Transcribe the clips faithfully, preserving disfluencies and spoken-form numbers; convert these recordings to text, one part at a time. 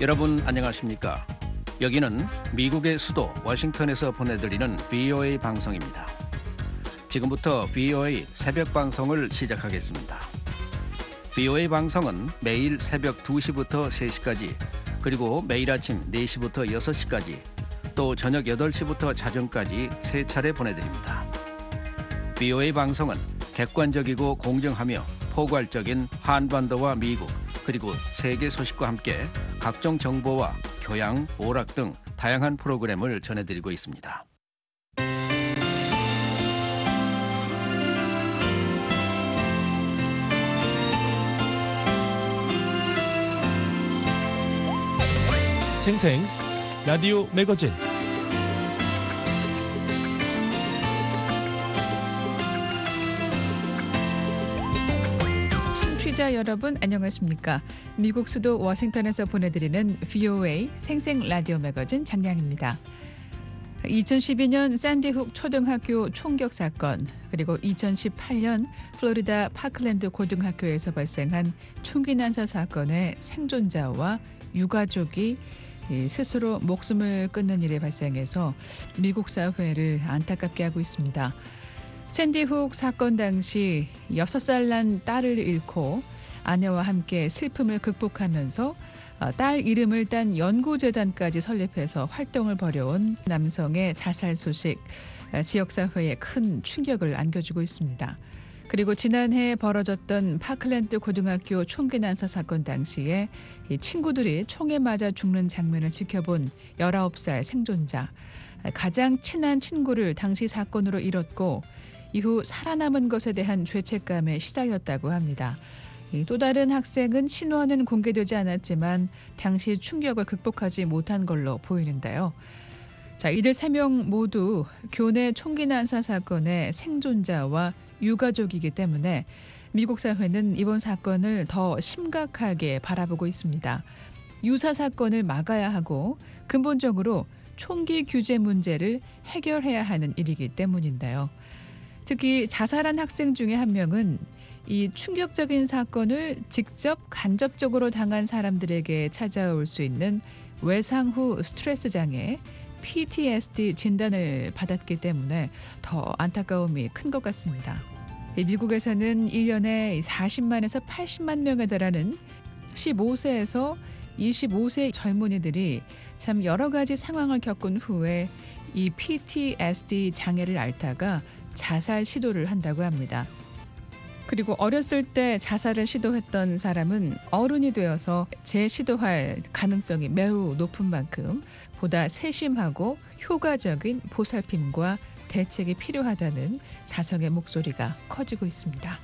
여러분 안녕하십니까? 여기는 미국의 수도 워싱턴에서 보내드리는 브이오에이 방송입니다. 지금부터 브이오에이 새벽 방송을 시작하겠습니다. 브이오에이 방송은 매일 새벽 두 시부터 세 시까지, 그리고 매일 아침 네 시부터 여섯 시까지, 또 저녁 여덟 시부터 자정까지 세 차례 보내드립니다. 브이오에이 방송은 객관적이고 공정하며 포괄적인 한반도와 미국, 그리고 세계 소식과 함께 각종 정보와 교양, 오락 등 다양한 프로그램을 전해드리고 있습니다. 생생 라디오 매거진. 청취자 여러분 안녕하십니까? 미국 수도 워싱턴에서 보내드리는 브이오에이 생생 라디오 매거진 장량입니다. 이천십이 년 샌디훅 초등학교 총격 사건, 그리고 이천십팔 년 플로리다 파클랜드 고등학교에서 발생한 총기 난사 사건의 생존자와 유가족이 스스로 목숨을 끊는 일이 발생해서 미국 사회를 안타깝게 하고 있습니다. 샌디훅 사건 당시 여섯 살 난 딸을 잃고 아내와 함께 슬픔을 극복하면서 딸 이름을 딴 연구재단까지 설립해서 활동을 벌여온 남성의 자살 소식, 지역사회에 큰 충격을 안겨주고 있습니다. 그리고 지난해 벌어졌던 파클랜드 고등학교 총기 난사 사건 당시에 이 친구들이 총에 맞아 죽는 장면을 지켜본 열아홉 살 생존자, 가장 친한 친구를 당시 사건으로 잃었고 이후 살아남은 것에 대한 죄책감에 시달렸다고 합니다. 또 다른 학생은 신원은 공개되지 않았지만 당시 충격을 극복하지 못한 걸로 보이는데요. 자, 이들 세 명 모두 교내 총기 난사 사건의 생존자와 유가족이기 때문에 미국 사회는 이번 사건을 더 심각하게 바라보고 있습니다. 유사 사건을 막아야 하고 근본적으로 총기 규제 문제를 해결해야 하는 일이기 때문인데요. 특히 자살한 학생 중에 한 명은 이 충격적인 사건을 직접 간접적으로 당한 사람들에게 찾아올 수 있는 외상 후 스트레스 장애 피티에스디 진단을 받았기 때문에 더 안타까움이 큰 것 같습니다. 미국에서는 일 년에 사십만에서 팔십만 명에 달하는 십오 세에서 이십오 세 젊은이들이 참 여러 가지 상황을 겪은 후에 이 피티에스디 장애를 앓다가 자살 시도를 한다고 합니다. 그리고 어렸을 때 자살을 시도했던 사람은 어른이 되어서 재시도할 가능성이 매우 높은 만큼 보다 세심하고 효과적인 보살핌과 대책이 필요하다는 자성의 목소리가 커지고 있습니다.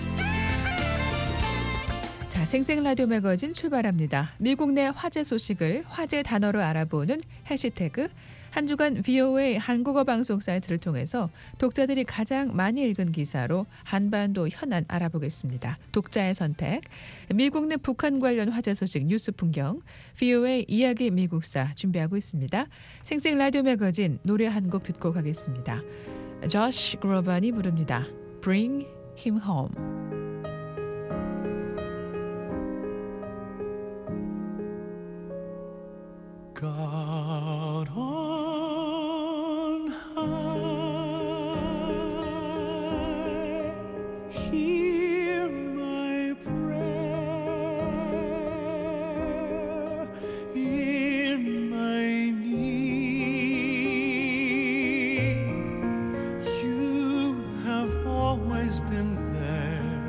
자, 생생 라디오 매거진 출발합니다. 미국 내 화제 소식을 화제 단어로 알아보는 해시태그, 한 주간 브이오에이 한국어 방송 사이트를 통해서 독자들이 가장 많이 읽은 기사로 한반도 현안 알아보겠습니다. 독자의 선택, 미국 내 북한 관련 화제 소식 뉴스 풍경, 브이오에이 이야기 미국사 준비하고 있습니다. 생생 라디오 매거진 노래 한 곡 듣고 가겠습니다. 조시 그로반이 부릅니다. Bring him home. God on high, hear my prayer in my need. You have always been there.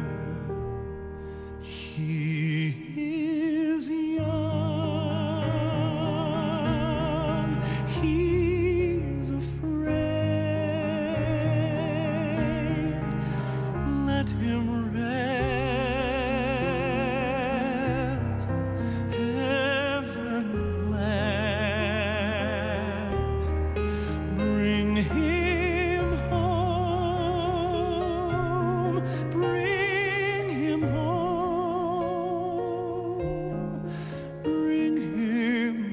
He is young. He's afraid. Let him rest. Heaven blessed. Bring him home. Bring him home. Bring him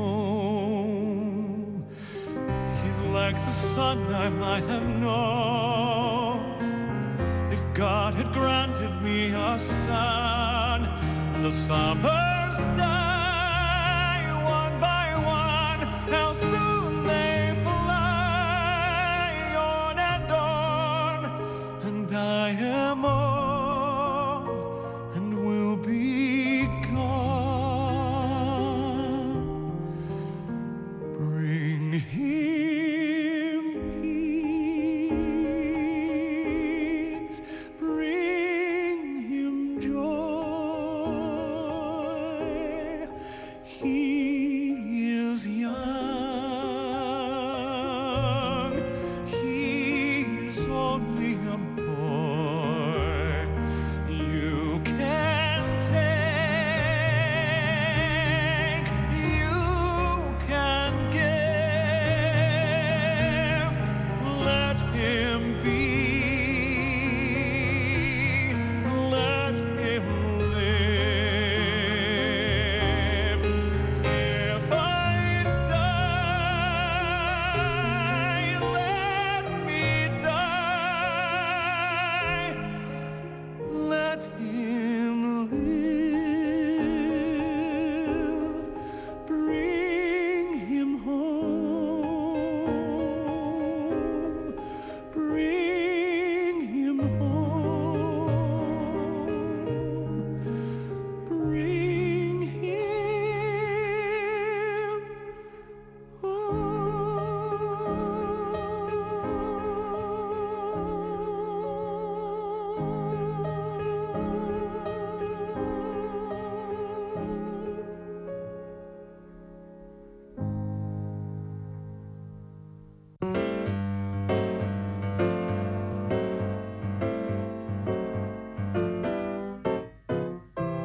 home. He's like the son I might have known if God had granted me a son. The summer's dying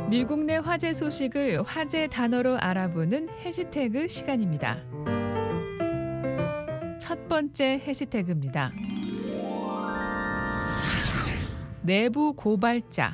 미국 내 화제 소식을 화제 단어로 알아보는 해시태그 시간입니다. 첫 번째 해시태그입니다. 내부 고발자.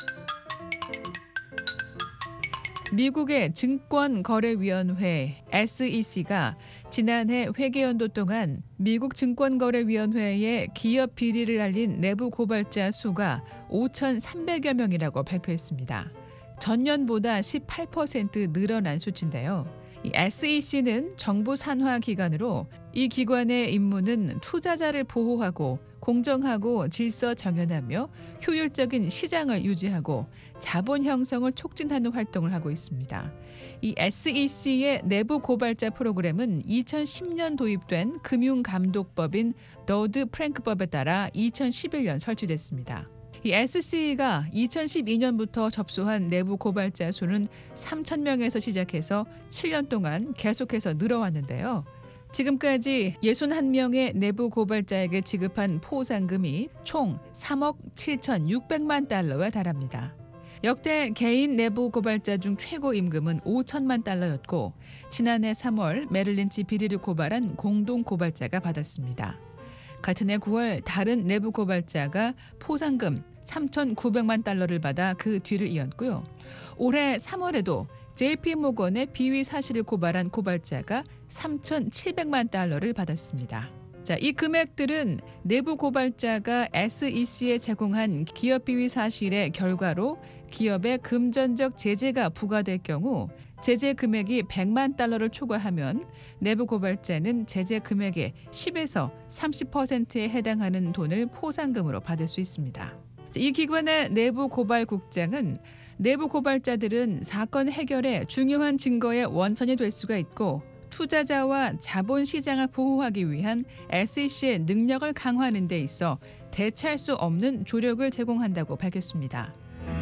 미국의 증권거래위원회 에스이씨가 지난해 회계연도 동안 미국 증권거래위원회에 기업 비리를 알린 내부 고발자 수가 오천삼백여 명이라고 발표했습니다. 전년보다 십팔 퍼센트 늘어난 수치인데요. 이 에스이씨는 정부 산하 기관으로 이 기관의 임무는 투자자를 보호하고 공정하고 질서 정연하며 효율적인 시장을 유지하고 자본 형성을 촉진하는 활동을 하고 있습니다. 이 에스이씨의 내부 고발자 프로그램은 이천십 년 도입된 금융감독법인 더드 프랭크법에 따라 이천십일 년 설치됐습니다. 이 에스씨가 이천십이 년부터 접수한 내부 고발자 수는 삼천 명에서 시작해서 칠 년 동안 계속해서 늘어왔는데요. 지금까지 육십일 명의 내부 고발자에게 지급한 포상금이 총 삼억 칠천육백만 달러에 달합니다. 역대 개인 내부 고발자 중 최고 임금은 오천만 달러였고 지난해 삼월 메릴린치 비리를 고발한 공동 고발자가 받았습니다. 같은 해 구월 다른 내부 고발자가 포상금 삼천구백만 달러를 받아 그 뒤를 이었고요. 올해 삼월에도 제이피모건의 비위 사실을 고발한 고발자가 삼천칠백만 달러를 받았습니다. 자, 이 금액들은 내부 고발자가 에스이씨에 제공한 기업 비위 사실의 결과로 기업에 금전적 제재가 부과될 경우 제재 금액이 백만 달러를 초과하면 내부 고발자는 제재 금액의 십에서 삼십 퍼센트에 해당하는 돈을 포상금으로 받을 수 있습니다. 이 기관의 내부 고발국장은 내부 고발자들은 사건 해결에 중요한 증거의 원천이 될 수가 있고 투자자와 자본시장을 보호하기 위한 에스이씨의 능력을 강화하는 데 있어 대체할 수 없는 조력을 제공한다고 밝혔습니다.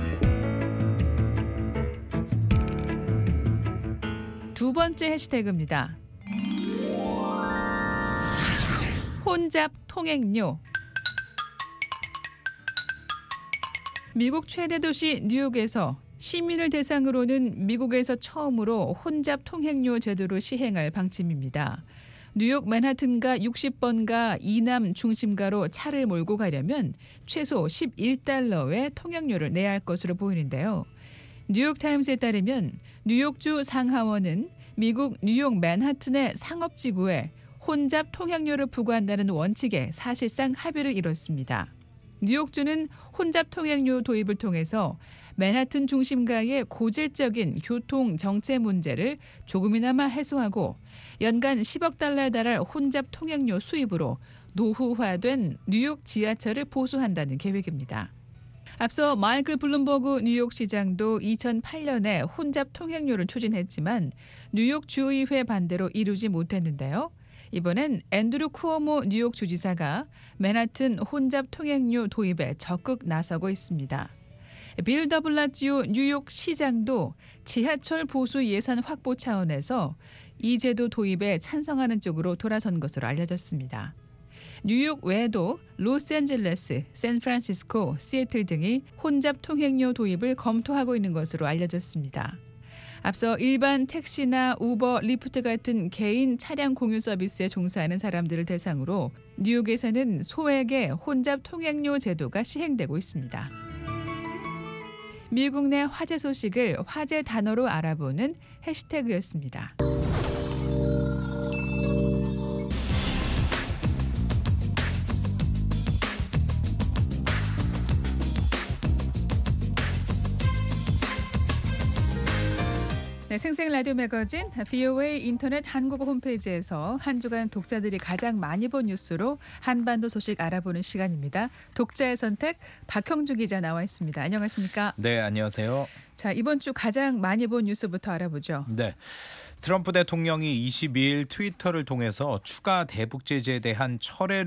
두 번째 해시태그입니다. 혼잡 통행료. 미국 최대 도시 뉴욕에서 시민을 대상으로는 미국에서 처음으로 혼잡 통행료 제도를 시행할 방침입니다. 뉴욕 맨하튼가 육십 번가 이남 중심가로 차를 몰고 가려면 최소 십일 달러의 통행료를 내야 할 것으로 보이는데요. 뉴욕타임스에 따르면 뉴욕주 상하원은 미국 뉴욕 맨하튼의 상업지구에 혼잡 통행료를 부과한다는 원칙에 사실상 합의를 이뤘습니다. 뉴욕주는 혼잡 통행료 도입을 통해서 맨하튼 중심가의 고질적인 교통 정체 문제를 조금이나마 해소하고 연간 십억 달러에 달할 혼잡 통행료 수입으로 노후화된 뉴욕 지하철을 보수한다는 계획입니다. 앞서 마이클 블룸버그 뉴욕시장도 이천팔 년에 혼잡 통행료를 추진했지만 뉴욕 주의회 반대로 이루지 못했는데요. 이번엔 앤드루 쿠오모 뉴욕 주지사가 맨하튼 혼잡 통행료 도입에 적극 나서고 있습니다. 빌 더블라지오 뉴욕 시장도 지하철 보수 예산 확보 차원에서 이 제도 도입에 찬성하는 쪽으로 돌아선 것으로 알려졌습니다. 뉴욕 외에도 로스앤젤레스, 샌프란시스코, 시애틀 등이 혼잡 통행료 도입을 검토하고 있는 것으로 알려졌습니다. 앞서 일반 택시나 우버, 리프트 같은 개인 차량 공유 서비스에 종사하는 사람들을 대상으로 뉴욕에서는 소액의 혼잡 통행료 제도가 시행되고 있습니다. 미국 내 화제 소식을 화제 단어로 알아보는 해시태그였습니다. 네, 생생 라디오 매거진 브이오에이 인터넷 한국어 홈페이지에서 한 주간 독자들이 가장 많이 본 뉴스로 한반도 소식 알아보는 시간입니다. 독자의 선택 박형주 기자 나와 있습니다. 안녕하십니까? 네, 안녕하세요. 자, 이번 주 가장 많이 본 뉴스부터 알아보죠. 네. 트럼프 대통령이 이십이일 트위터를 통해서 추가 대북 제재에 대한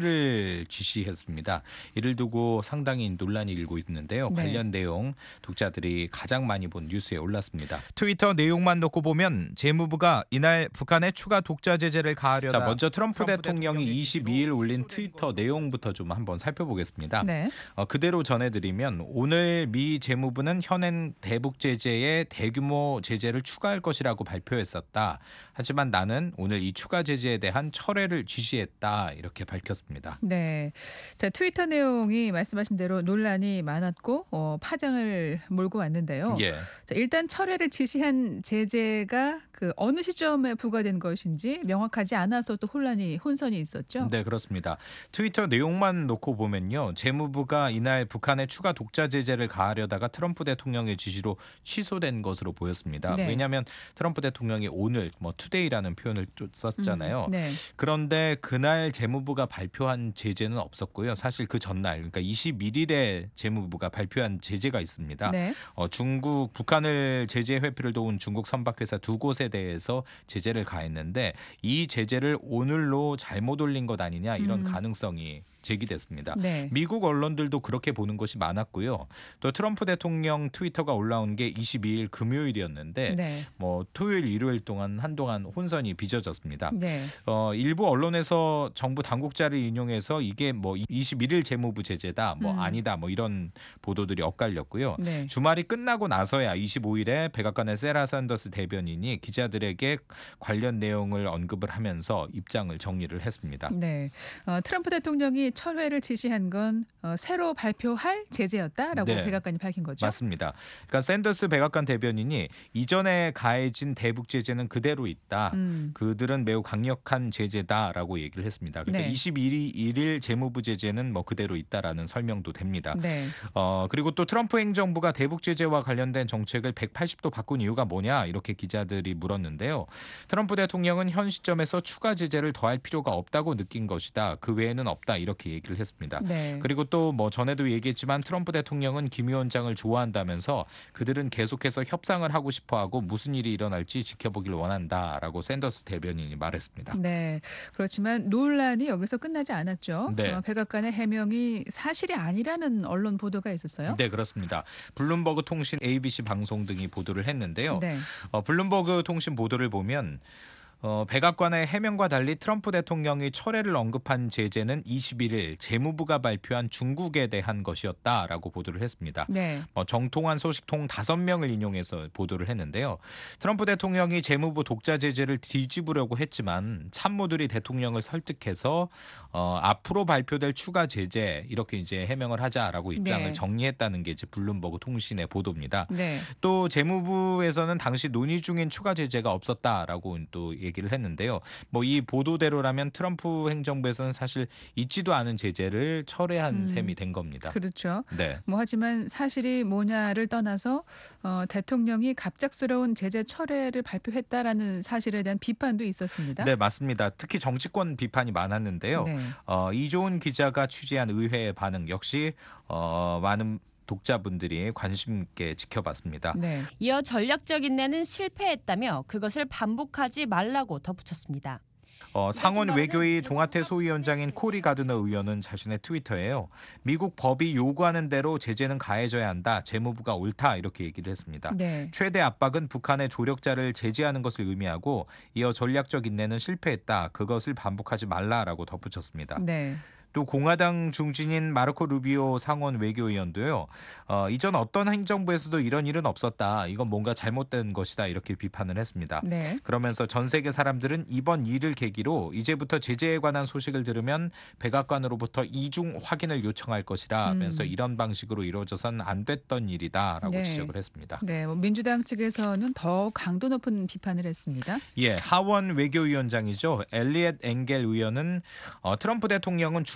철회를 지시했습니다. 이를 두고 상당히 논란이 일고 있는데요. 네. 관련 내용 독자들이 가장 많이 본 뉴스에 올랐습니다. 트위터 내용만 놓고 보면 재무부가 이날 북한의 추가 독자 제재를 가하려다. 자, 먼저 트럼프, 트럼프 대통령이 이십이일 올린 트위터 내용부터 좀 한번 살펴보겠습니다. 네. 어, 그대로 전해드리면 오늘 미 재무부는 현행 대북 제재에 대규모 제재를 추가할 것이라고 발표했었다. 하지만 나는 오늘 이 추가 제재에 대한 철회를 지시했다 이렇게 밝혔습니다. 네, 자, 트위터 내용이 말씀하신 대로 논란이 많았고 어, 파장을 몰고 왔는데요. 예. 자, 일단 철회를 지시한 제재가 그 어느 시점에 부과된 것인지 명확하지 않아서 또 혼란이 혼선이 있었죠. 네, 그렇습니다. 트위터 내용만 놓고 보면요, 재무부가 이날 북한의 추가 독자 제재를 가하려다가 트럼프 대통령의 지시로 취소된 것으로 보였습니다. 네. 왜냐하면 트럼프 대통령이 오늘 뭐 투데이라는 표현을 좀 썼잖아요. 음, 네. 그런데 그날 재무부가 발표한 제재는 없었고요. 사실 그 전날, 그러니까 이십일일에 재무부가 발표한 제재가 있습니다. 네. 어, 중국 북한을 제재 회피를 도운 중국 선박회사 두 곳에 대해서 제재를 가했는데 이 제재를 오늘로 잘못 올린 것 아니냐 이런 음. 가능성이 제기됐습니다. 네. 미국 언론들도 그렇게 보는 것이 많았고요. 또 트럼프 대통령 트위터가 올라온 게 이십이일 금요일이었는데 네. 뭐 토요일 일요일 동안 한동안 혼선이 빚어졌습니다. 네. 어, 일부 언론에서 정부 당국자를 인용해서 이게 뭐 이십일일 재무부 제재다, 뭐 음. 아니다, 뭐 이런 보도들이 엇갈렸고요. 네. 주말이 끝나고 나서야 이십오일에 백악관의 세라 샌더스 대변인이 기자들에게 관련 내용을 언급을 하면서 입장을 정리를 했습니다. 네. 어, 트럼프 대통령이 철회를 지시한 건 어, 새로 발표할 제재였다라고 네. 백악관이 밝힌 거죠. 맞습니다. 그러니까 샌더스 백악관 대변인이 이전에 가해진 대북 제재는 그대로 있다. 음. 그들은 매우 강력한 제재다라고 얘기를 했습니다. 그러니까 네. 이십일일 재무부 제재는 뭐 그대로 있다라는 설명도 됩니다. 네. 어, 그리고 또 트럼프 행정부가 대북 제재와 관련된 정책을 백팔십도 바꾼 이유가 뭐냐 이렇게 기자들이 물었는데요. 트럼프 대통령은 현 시점에서 추가 제재를 더할 필요가 없다고 느낀 것이다. 그 외에는 없다 이렇게 얘기를 했습니다. 네. 그리고 또 뭐 전에도 얘기했지만 트럼프 대통령은 김 위원장을 좋아한다면서 그들은 계속해서 협상을 하고 싶어하고 무슨 일이 일어날지 지켜보길 원한다라고 샌더스 대변인이 말했습니다. 네. 그렇지만 논란이 여기서 끝나지 않았죠. 네. 어, 백악관의 해명이 사실이 아니라는 언론 보도가 있었어요. 네, 그렇습니다. 블룸버그 통신, 에이비씨 방송 등이 보도를 했는데요. 네. 어, 블룸버그 통신 보도를 보면 어, 백악관의 해명과 달리 트럼프 대통령이 철회를 언급한 제재는 이십일일 재무부가 발표한 중국에 대한 것이었다라고 보도를 했습니다. 네. 어, 정통한 소식통 다섯 명을 인용해서 보도를 했는데요. 트럼프 대통령이 재무부 독자 제재를 뒤집으려고 했지만 참모들이 대통령을 설득해서 어, 앞으로 발표될 추가 제재 이렇게 이제 해명을 하자라고 입장을 네. 정리했다는 게 이제 블룸버그 통신의 보도입니다. 네. 또 재무부에서는 당시 논의 중인 추가 제재가 없었다라고 또 얘기를 했는데요. 뭐 이 보도대로라면 트럼프 행정부에서는 사실 있지도 않은 제재를 철회한 음. 셈이 된 겁니다. 그렇죠. 네. 뭐 하지만 사실이 뭐냐를 떠나서 어, 대통령이 갑작스러운 제재 철회를 발표했다라는 사실에 대한 비판도 있었습니다. 네, 맞습니다. 특히 정치권 비판이 많았는데요. 네. 어, 이조은 기자가 취재한 의회의 반응 역시 어, 많은 독자분들이 관심 있게 지켜봤습니다. 네. 이어 전략적 인내는 실패했다며 그것을 반복하지 말라고 덧붙였습니다. 어, 상원 외교위 동아태 소위원장인 코리 가드너 의원은 자신의 트위터에요. 미국 법이 요구하는 대로 제재는 가해져야 한다. 재무부가 옳다. 이렇게 얘기를 했습니다. 네. 최대 압박은 북한의 조력자를 제재하는 것을 의미하고 이어 전략적 인내는 실패했다. 그것을 반복하지 말라라고 덧붙였습니다. 네. 또 공화당 중진인 마르코 루비오 상원 외교위원도요. 어, 이전 어떤 행정부에서도 이런 일은 없었다. 이건 뭔가 잘못된 것이다. 이렇게 비판을 했습니다. 네. 그러면서 전 세계 사람들은 이번 일을 계기로 이제부터 제재에 관한 소식을 들으면 백악관으로부터 이중 확인을 요청할 것이라 하면서 음. 이런 방식으로 이루어져선 안 됐던 일이다라고 네. 지적을 했습니다. 네. 뭐 민주당 측에서는 더 강도 높은 비판을 했습니다. 예, 하원 외교위원장이죠. 엘리엇 엥겔 의원은 어, 트럼프 대통령은 중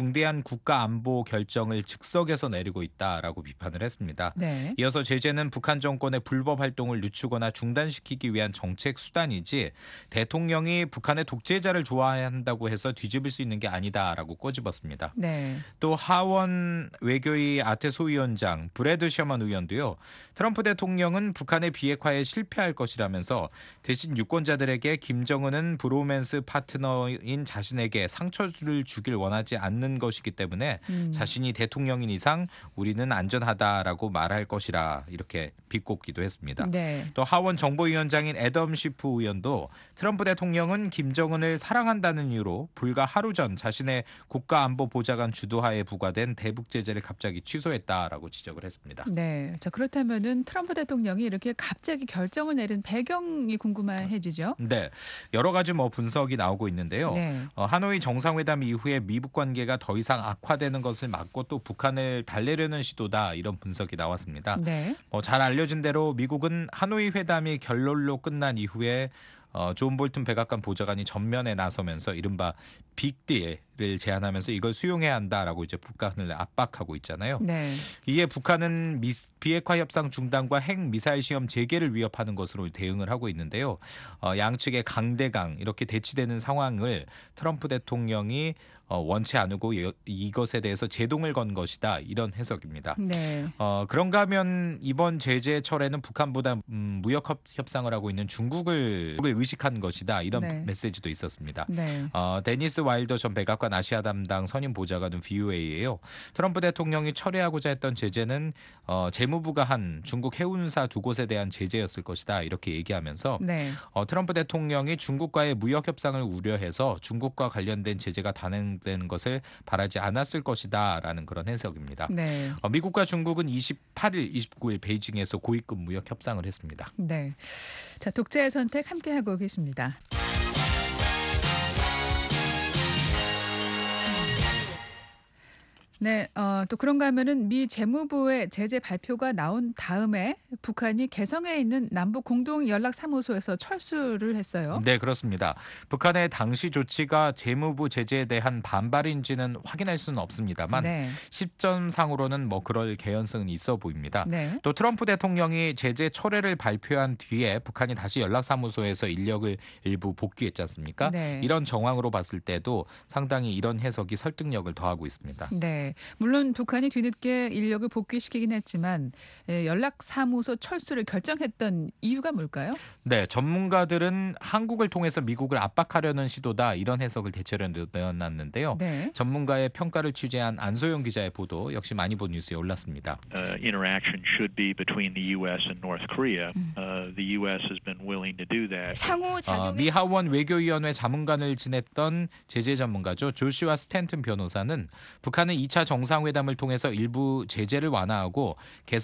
중대한 국가 안보 결정을 즉석에서 내리고 있다라고 비판을 했습니다. 네. 이어서 제재는 북한 정권의 불법 활동을 늦추거나 중단시키기 위한 정책 수단이지 대통령이 북한의 독재자를 좋아한다고 해서 뒤집을 수 있는 게 아니다라고 꼬집었습니다. 네. 또 하원 외교위 아태 소위원장 브래드 셔먼 의원도요. 트럼프 대통령은 북한의 비핵화에 실패할 것이라면서 대신 유권자들에게 김정은은 브로맨스 파트너인 자신에게 상처를 주길 원하지 않는 것이기 때문에 음. 자신이 대통령인 이상 우리는 안전하다라고 말할 것이라 이렇게 비꼬기도 했습니다. 네. 또 하원 정보위원장인 애덤 시프 의원도 트럼프 대통령은 김정은을 사랑한다는 이유로 불과 하루 전 자신의 국가안보보좌관 주도하에 부과된 대북 제재를 갑자기 취소했다라고 지적을 했습니다. 네. 자, 그렇다면은 트럼프 대통령이 이렇게 갑자기 결정을 내린 배경이 궁금해지죠. 네, 여러 가지 뭐 분석이 나오고 있는데요. 네. 어, 하노이 정상회담 이후에 미북 관계가 더 이상 악화되는 것을 막고 또 북한을 달래려는 시도다 이런 분석이 나왔습니다. 네. 어, 잘 알려진 대로 미국은 하노이 회담이 결론로 끝난 이후에 어, 존 볼튼 백악관 보좌관이 전면에 나서면서 이른바 빅딜을 제안하면서 이걸 수용해야 한다라고 이제 북한을 압박하고 있잖아요. 네. 이에 북한은 미, 비핵화 협상 중단과 핵 미사일 시험 재개를 위협하는 것으로 대응을 하고 있는데요. 어, 양측의 강대강 이렇게 대치되는 상황을 트럼프 대통령이 어, 원치 않고 이, 이것에 대해서 제동을 건 것이다 이런 해석입니다. 네. 어, 그런가 하면 이번 제재 철회는 북한보다 음, 무역 협- 협상을 하고 있는 중국을 의식한 것이다 이런 네. 메시지도 있었습니다. 네. 어, 데니스 와일더 전 백악관 아시아 담당 선임 보좌관은 브이오에이예요. 트럼프 대통령이 철회하고자 했던 제재는 어, 재무부가 한 중국 해운사 두 곳에 대한 제재였을 것이다 이렇게 얘기하면서 네. 어, 트럼프 대통령이 중국과의 무역 협상을 우려해서 중국과 관련된 제재가 단행된 것을 바라지 않았을 것이다라는 그런 해석입니다. 네. 어, 미국과 중국은 이십팔 일, 이십구 일 베이징에서 고위급 무역 협상을 했습니다. 네. 자, 독자의 선택 함께 하고 계십니다. 네, 어, 또 그런가 하면은 미 재무부의 제재 발표가 나온 다음에 북한이 개성에 있는 남북 공동 연락 사무소에서 철수를 했어요. 네, 그렇습니다. 북한의 당시 조치가 재무부 제재에 대한 반발인지는 확인할 수는 없습니다만 네. 시점상으로는 뭐 그럴 개연성은 있어 보입니다. 네. 또 트럼프 대통령이 제재 철회를 발표한 뒤에 북한이 다시 연락사무소에서 인력을 일부 복귀했지 않습니까? 네. 이런 정황으로 봤을 때도 상당히 이런 해석이 설득력을 더하고 있습니다. 네. 물론 북한이 뒤늦게 인력을 복귀시키긴 했지만 예, 연락사무소 철수를 결정했던 이유가 뭘까요? 네, 전문가들은 한국을 통해서 미국을 압박하려는 시도다 이런 해석을 대체로 내놨는데요. 네. 전문가의 평가를 취재한 안소영 기자의 보도 역시 많이 본 뉴스에 올랐습니다. Uh, interaction should be between the U S and North Korea. Uh, the U S has been willing to do that. 상호 어, 작용의 미 하원 외교위원회 자문관을 지냈던 제재 전문가죠. 조슈아 스탠튼 변호사는 북한은 이 차 정상회담을 통해서 일부 제재를 완화하고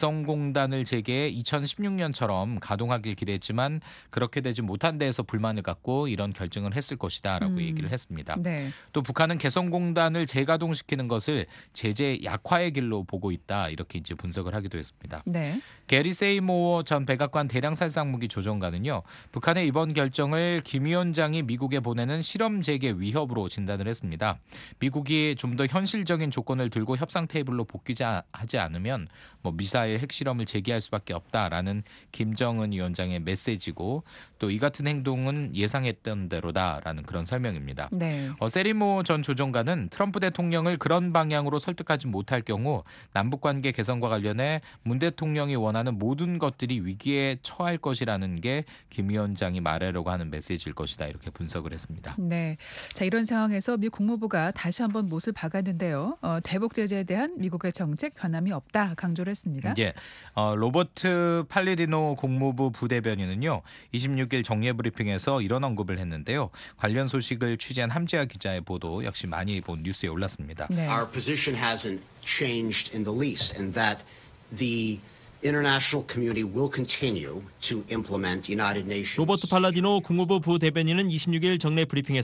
개성공단을 재개해 이천십육 년처럼 가동하길 기대했지만 그렇게 되지 못한 데에서 불만을 갖고 이런 결정을 했을 것이다라고 음. 얘기를 했습니다. 네. 또 북한은 개성공단을 재가동시키는 것을 제재 약화의 길로 보고 있다 이렇게 이제 분석을 하기도 했습니다. 네. 게리 세이모어 전 백악관 대량살상무기 조정관은요. 북한의 이번 결정을 김 위원장이 미국에 보내는 실험 재개 위협으로 진단을 했습니다. 미국이 좀 더 현실적인 조건을 들고 협상 테이블로 복귀하지 않으면 뭐 미사일 핵실험을 재개할 수밖에 없다라는 김정은 위원장의 메시지고 또 이 같은 행동은 예상했던 대로다라는 그런 설명입니다. 네. 어, 세리모 전 조정관은 트럼프 대통령을 그런 방향으로 설득하지 못할 경우 남북관계 개선과 관련해 문 대통령이 원하는 모든 것들이 위기에 처할 것이라는 게 김 위원장이 말하려고 하는 메시지일 것이다 이렇게 분석을 했습니다. 네. 자, 이런 상황에서 미 국무부가 다시 한번 못을 박았는데요. 어, 대북 제재에 대한 미국의 정책 변함이 없다 강조를 했습니다. 예, 어, 로버트 팔리디노 국무부 부대변인은요 이십육 일 정례 브리핑에서 이런 언급을 했는데요. 관련 소식을 취재한 함재하 기자의 보도 역시 많이 본 뉴스에 올랐습니다. 네. Our position hasn't changed in the least, and that the international community will continue to implement United Nations. 로버트 팔라디노 국무부 부대변인은 이십육 일 정례 브리핑에서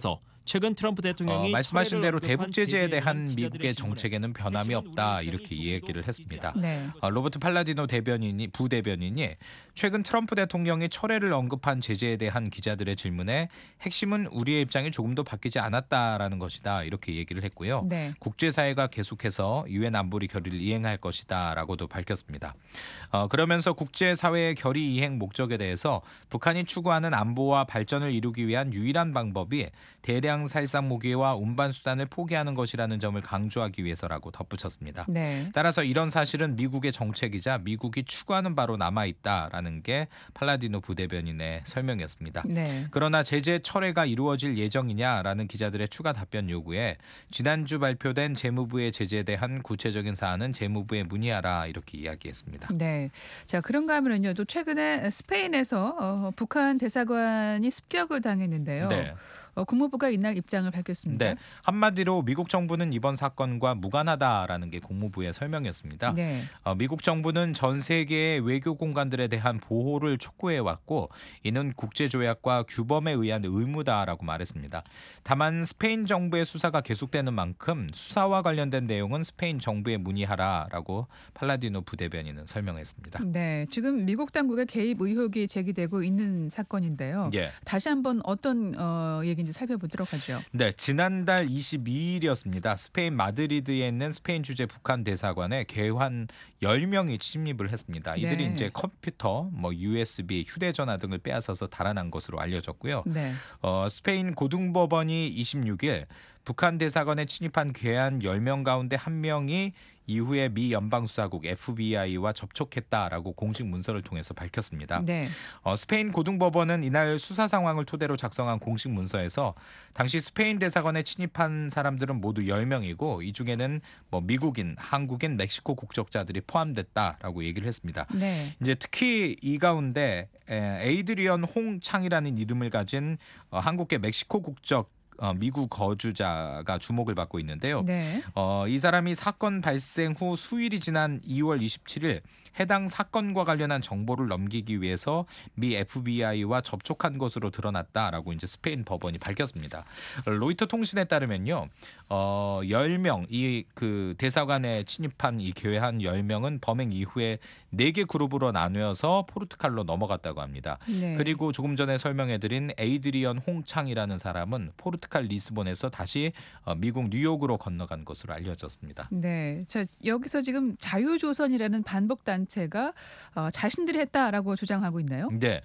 최근 트럼프 대통령이 어, 말씀하신 대로 초래를 대북 언급한 제재에 제재에 대한 대한 미국의 기자들의 정책에는 변함이 질문에 없다 최근 우리 이렇게 입장이 얘기를 조금도 했습니다. 네. 어, 로버트 팔라디노 대변인이 부대변인이 최근 트럼프 대통령이 철회를 언급한 제재에 대한 기자들의 질문에 핵심은 우리의 입장이 조금도 바뀌지 않았다라는 것이다 이렇게 얘기를 했고요. 네. 국제사회가 계속해서 유엔 안보리 결의를 이행할 것이다라고도 밝혔습니다. 어, 그러면서 국제사회의 결의 이행 목적에 대해서 북한이 추구하는 안보와 발전을 이루기 위한 유일한 방법이 대량 살상 무기와 운반 수단을 포기하는 것이라는 점을 강조하기 위해서라고 덧붙였습니다. 네. 따라서 이런 사실은 미국의 정책이자 미국이 추구하는 바로 남아있다라는 게 팔라디노 부대변인의 설명이었습니다. 네. 그러나 제재 철회가 이루어질 예정이냐라는 기자들의 추가 답변 요구에 지난주 발표된 재무부의 제재에 대한 구체적인 사안은 재무부에 문의하라 이렇게 이야기했습니다. 네. 자, 그런가 하면요. 또 최근에 스페인에서 어, 북한 대사관이 습격을 당했는데요. 네. 어, 국무부가 이날 입장을 밝혔습니다. 네, 한마디로 미국 정부는 이번 사건과 무관하다라는 게 국무부의 설명이었습니다. 네. 어, 미국 정부는 전 세계의 외교 공간들에 대한 보호를 촉구해 왔고 이는 국제조약과 규범에 의한 의무다라고 말했습니다. 다만 스페인 정부의 수사가 계속되는 만큼 수사와 관련된 내용은 스페인 정부에 문의하라라고 팔라디노 부대변인은 설명했습니다. 네. 지금 미국 당국의 개입 의혹이 제기되고 있는 사건인데요. 예. 다시 한번 어떤 어, 얘기인지 살펴보도록 하죠. 네, 지난달 이십이일이었습니다. 스페인 마드리드에 있는 스페인 주재 북한 대사관에 괴한 열 명이 침입을 했습니다. 이들이 네. 이제 컴퓨터, 뭐 유에스비, 휴대전화 등을 빼앗아서 달아난 것으로 알려졌고요. 네. 어, 스페인 고등법원이 이십육일 북한 대사관에 침입한 괴한 열 명 가운데 한 명이 이후에 미 연방수사국 에프비아이와 접촉했다라고 공식 문서를 통해서 밝혔습니다. 네. 어, 스페인 고등법원은 이날 수사 상황을 토대로 작성한 공식 문서에서 당시 스페인 대사관에 침입한 사람들은 모두 열 명이고 이 중에는 뭐 미국인, 한국인, 멕시코 국적자들이 포함됐다라고 얘기를 했습니다. 네. 이제 특히 이 가운데 에, 에이드리언 홍창이라는 이름을 가진 어, 한국계 멕시코 국적 어, 미국 거주자가 주목을 받고 있는데요. 네. 어, 이 사람이 사건 발생 후 수일이 지난 이월 이십칠일 해당 사건과 관련한 정보를 넘기기 위해서 미 에프비아이와 접촉한 것으로 드러났다라고 이제 스페인 법원이 밝혔습니다. 로이터 통신에 따르면요, 어, 열 명 이 그 대사관에 침입한 이 괴한 열 명은 범행 이후에 네 개 그룹으로 나누어서 포르투갈로 넘어갔다고 합니다. 네. 그리고 조금 전에 설명해드린 에이드리언 홍창이라는 사람은 포르투갈 리스본에서 다시 어, 미국 뉴욕으로 건너간 것으로 알려졌습니다. 네. 자, 여기서 지금 자유조선이라는 반복 단체가 어, 자신들이 했다라고 주장하고 있나요? 네,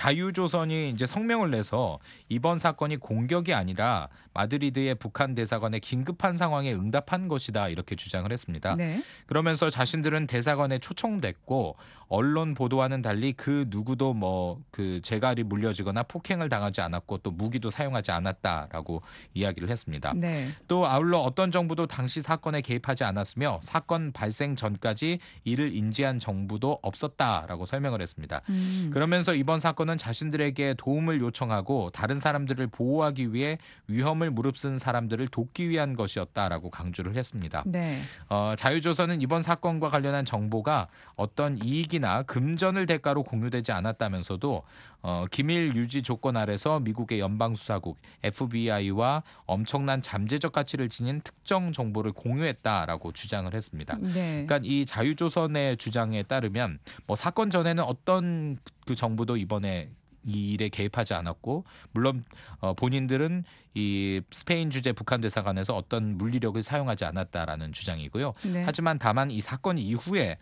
자유조선이 이제 성명을 내서 이번 사건이 공격이 아니라 마드리드의 북한 대사관의 긴급한 상황에 응답한 것이다 이렇게 주장을 했습니다. 네. 그러면서 자신들은 대사관에 초청됐고 언론 보도와는 달리 그 누구도 뭐 그 재갈이 물려지거나 폭행을 당하지 않았고 또 무기도 사용하지 않았다라고 이야기를 했습니다. 네. 또 아울러 어떤 정부도 당시 사건에 개입하지 않았으며 사건 발생 전까지 이를 인지한 정부도 없었다라고 설명을 했습니다. 음. 그러면서 이번 사건은 자신들에게 도움을 요청하고 다른 사람들을 보호하기 위해 위험을 무릅쓴 사람들을 돕기 위한 것이었다라고 강조를 했습니다. 네. 어, 자유조선은 이번 사건과 관련한 정보가 어떤 이익이나 금전을 대가로 공유되지 않았다면서도 어, 기밀 유지 조건 아래서 미국의 연방수사국 에프비아이와 엄청난 잠재적 가치를 지닌 특정 정보를 공유했다라고 주장을 했습니다. 네. 그러니까 이 자유조선의 주장에 따르면 뭐 사건 전에는 어떤 그 정부도 이번에 이 일에 개입하지 않았고 물론 어, 본인들은 이 스페인 주재 북한 대사관에서 어떤 물리력을 사용하지 않았다라는 주장이고요. 네. 하지만 다만 이 사건 이후에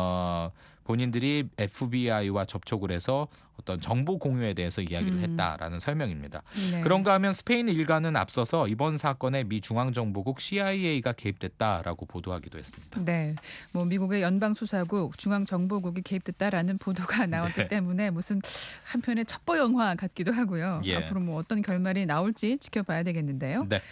어, 본인들이 에프비아이와 접촉을 해서 어떤 정보 공유에 대해서 이야기를 음. 했다라는 설명입니다. 네. 그런가 하면 스페인 일가는 앞서서 이번 사건에 미 중앙정보국 씨아이에이가 개입됐다라고 보도하기도 했습니다. 네, 뭐 미국의 연방수사국, 중앙정보국이 개입됐다라는 보도가 나왔기 네. 때문에 무슨 한편의 첩보 영화 같기도 하고요. 예. 앞으로 뭐 어떤 결말이 나올지 지켜봐야 되겠는데요. 네.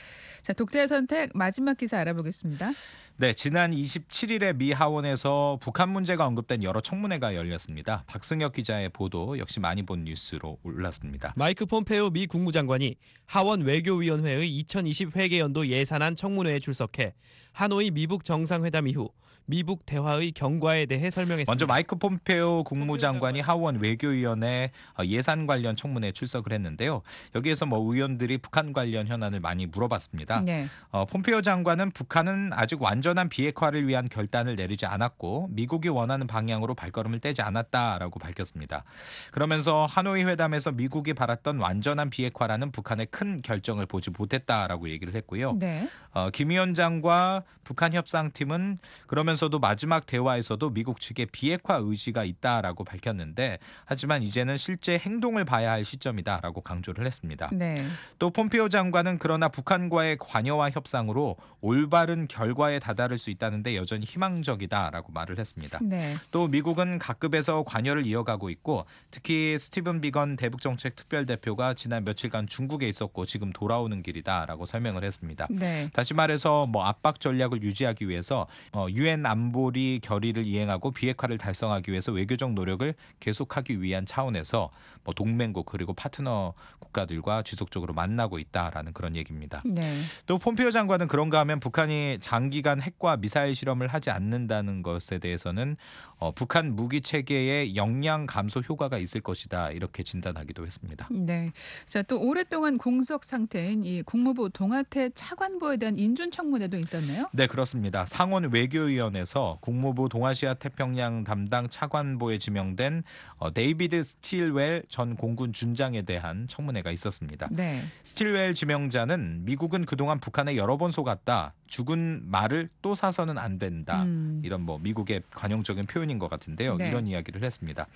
자, 독자의 선택 마지막 기사 알아보겠습니다. 네, 지난 이십칠일에 미 하원에서 북한 문제가 언급된 여러 청문회가 열렸습니다. 박승혁 기자의 보도 역시 많이 본 뉴스로 올랐습니다. 마이크 폼페오 미 국무장관이 하원 외교위원회의 이천이십 회계연도 예산안 청문회에 출석해 하노이 미북 정상회담 이후 미북 대화의 경과에 대해 설명했습니다. 먼저 마이크 폼페오 국무장관이 하원 외교위원회 예산 관련 청문회에 출석을 했는데요. 여기에서 뭐 의원들이 북한 관련 현안을 많이 물어봤습니다. 네. 어, 폼페오 장관은 북한은 아직 완전한 비핵화를 위한 결단을 내리지 않았고 미국이 원하는 방향으로 발걸음을 떼지 않았다라고 밝혔습니다. 그러면서 하노이 회담에서 미국이 바랐던 완전한 비핵화라는 북한의 큰 결정을 보지 못했다라고 얘기를 했고요. 네. 어, 김 위원장과 북한 협상팀은 그러면서도 마지막 대화에서도 미국 측에 비핵화 의지가 있다라고 밝혔는데 하지만 이제는 실제 행동을 봐야 할 시점이다라고 강조를 했습니다. 네. 또 폼페오 장관은 그러나 북한과의 관여와 협상으로 올바른 결과에 다다를 수 있다는데 여전히 희망적이다라고 말을 했습니다. 네. 또 미국은 각급에서 관여를 이어가고 있고 특히 스티븐 비건 대북정책 특별대표가 지난 며칠간 중국에 있었고 지금 돌아오는 길이다라고 설명을 했습니다. 네. 다시 말해서 뭐 압박 전략을 유지하기 위해서 유엔 안보리 결의를 이행하고 비핵화를 달성하기 위해서 외교적 노력을 계속하기 위한 차원에서 뭐 동맹국 그리고 파트너 국가들과 지속적으로 만나고 있다라는 그런 얘기입니다. 네. 또 폼페오 장관은 그런가 하면 북한이 장기간 핵과 미사일 실험을 하지 않는다는 것에 대해서는 어, 북한 무기 체계의 역량 감소 효과가 있을 것이다 이렇게 진단하기도 했습니다. 네. 자, 또 오랫동안 공석 상태인 이 국무부 동아태 차관보에 대한 인준 청문회도 있었네요. 네, 그렇습니다. 상원 외교위원회에서 국무부 동아시아 태평양 담당 차관보에 지명된 어, 데이비드 스틸웰 전 공군 준장에 대한 청문회가 있었습니다. 네. 스틸웰 지명자는 미국은 그동안 북한에 여러 번 속았다. 죽은 말을 또 사서는 안 된다. 음. 이런 뭐 미국의 관용적인 표현인 것 같은데요. 네. 이런 이야기를 했습니다.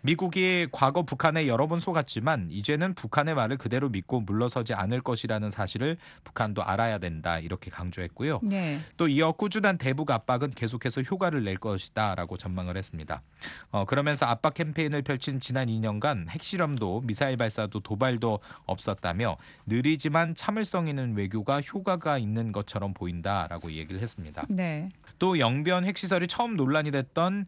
미국이 과거 북한에 여러 번 속았지만 이제는 북한의 말을 그대로 믿고 물러서지 않을 것이라는 사실을 북한도 알아야 된다. 이렇게 강조했고요. 네. 또 이어 꾸준한 대북 압박은 계속해서 효과를 낼 것이다라고 전망을 했습니다. 어, 그러면서 압박 캠페인을 펼친 지난 이 년간 핵실험도 미사일 발사도 도발도 없었다며 느리지만 참을성 있는 외교가 효과가 있는 것처럼 보인다라고 얘기를 했습니다. 네. 또 영변 핵시설이 처음 논란이 됐던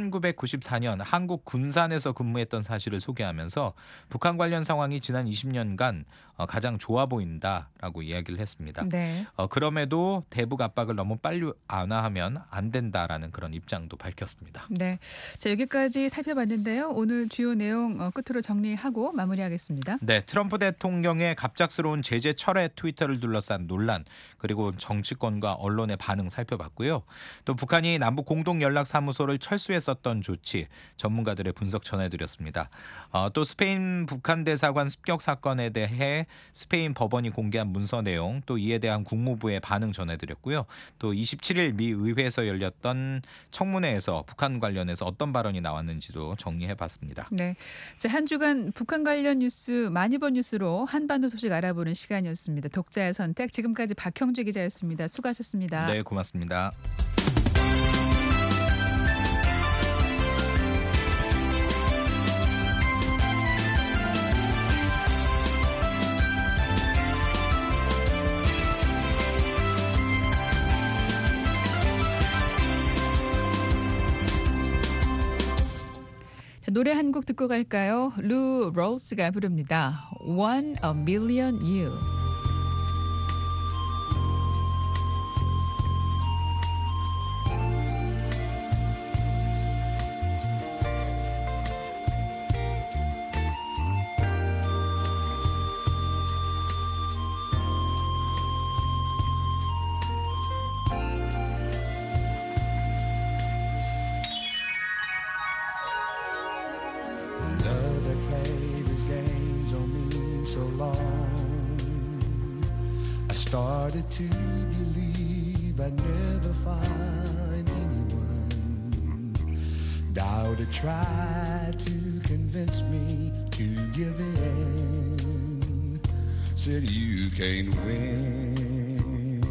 천구백구십사 년 한국 군산에서 근무했던 사실을 소개하면서 북한 관련 상황이 지난 이십 년간 가장 좋아 보인다라고 이야기를 했습니다. 네. 어, 그럼에도 대북 압박을 너무 빨리 완화하면 안 된다라는 그런 입장도 밝혔습니다. 네. 자, 여기까지 살펴봤는데요. 오늘 주요 내용 어, 끝으로 정리하고 마무리하겠습니다. 네, 트럼프 대통령의 갑작스러운 제재 철회 트위터를 둘러싼 논란 그리고 정치권과 언론의 반응 살펴봤고요. 또 북한이 남북 공동 연락 사무소를 철수했었던 조치 전문가들의 분석 전해드렸습니다. 어, 또 스페인 북한 대사관 습격 사건에 대해 스페인 법원이 공개한 문서 내용 또 이에 대한 국무부의 반응 전해드렸고요. 또 이십칠일 미 의회에서 열렸던 청문회에서 북한 관련해서 어떤 발언이 나왔는지도 정리해봤습니다. 네. 자, 한 주간 북한 관련 뉴스 많이 본 뉴스로 한반도 소식 알아보는 시간이었습니다. 독자의 선택 지금까지 박형주 기자였습니다. 수고하셨습니다. 네, 고맙습니다. 노래 한 곡 듣고 갈까요? 루 롤스가 부릅니다. One a Million You. Love that played his games on me so long. I started to believe I'd never find anyone. Doubted, tried to convince me to give in. Said you can't win.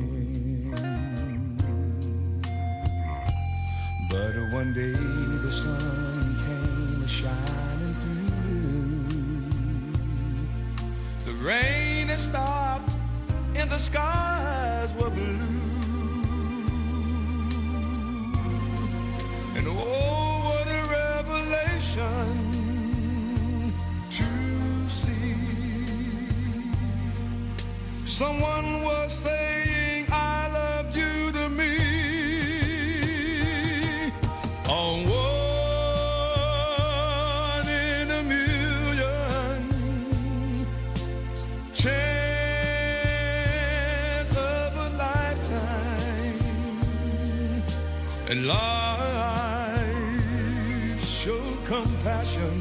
But one day the sun came shining through. The rain has stopped in the sky. Someone was saying I love you to me. A one in a million chance of a lifetime. And life showed compassion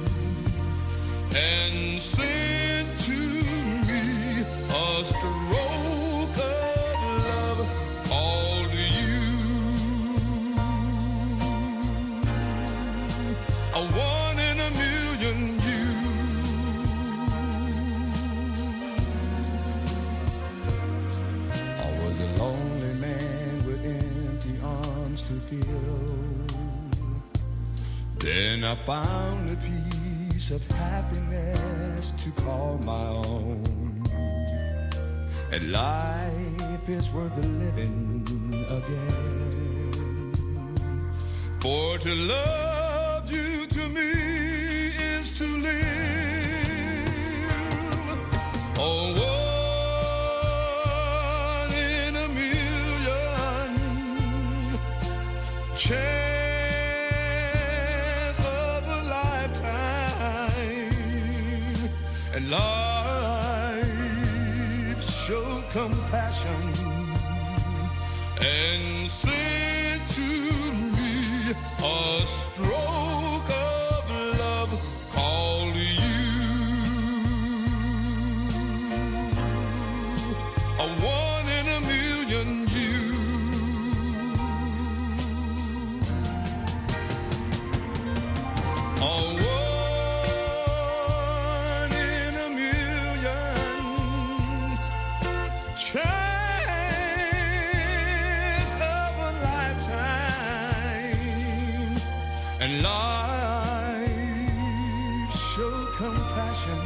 and sent to me a stroke of love all to you. A one in a million you. I was a lonely man with empty arms to fill. Then I found a piece of happiness to call my own. And life is worth the living again. For to love you to me is to live. Oh, one in a million chance of a lifetime. And life showed compassion and sent to me a stroke of love called you. A one in a million you. A one in a million chance of a lifetime. And life showed compassion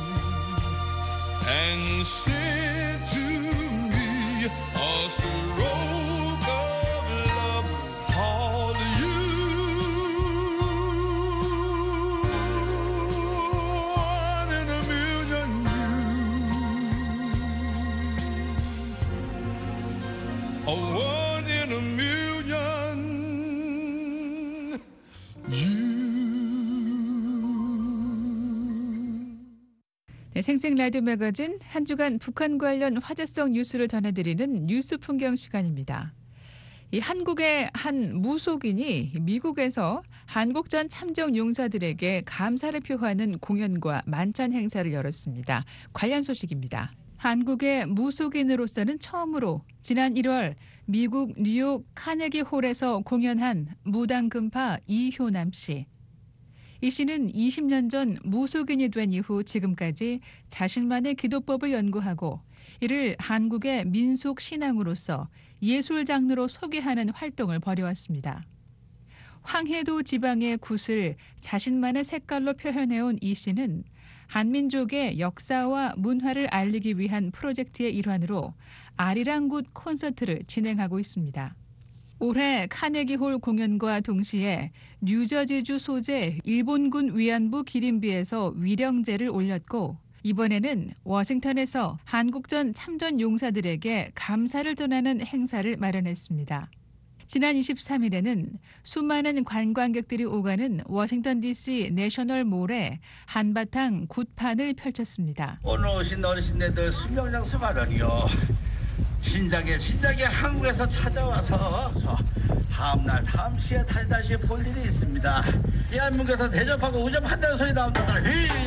and sent to me a stroke of love called you. One in a million you. A one in a million you. 네, 생생 라디오 매거진 한 주간 북한 관련 화제성 뉴스를 전해드리는 뉴스 풍경 시간입니다. 이 한국의 한 무속인이 미국에서 한국전 참전 용사들에게 감사를 표하는 공연과 만찬 행사를 열었습니다. 관련 소식입니다. 한국의 무속인으로서는 처음으로 지난 일월 미국 뉴욕 카네기 홀에서 공연한 무당금파 이효남 씨. 이 씨는 이십 년 전 무속인이 된 이후 지금까지 자신만의 기도법을 연구하고 이를 한국의 민속 신앙으로서 예술 장르로 소개하는 활동을 벌여왔습니다. 황해도 지방의 굿을 자신만의 색깔로 표현해온 이 씨는 한민족의 역사와 문화를 알리기 위한 프로젝트의 일환으로 아리랑 굿 콘서트를 진행하고 있습니다. 올해 카네기홀 공연과 동시에 뉴저지주 소재 일본군 위안부 기림비에서 위령제를 올렸고 이번에는 워싱턴에서 한국전 참전 용사들에게 감사를 전하는 행사를 마련했습니다. 지난 이십삼 일에는 수많은 관광객들이 오가는 워싱턴 디씨 내셔널몰에 한바탕 굿판을 펼쳤습니다. 오늘 오신 어르신네들 수명장 수발언이요. 신작에 신작에 한국에서 찾아와서 다음날 다음 시에 다시 다시 볼 일이 있습니다. 대한민국에서 대접하고 우접한다는 소리 나온다더라.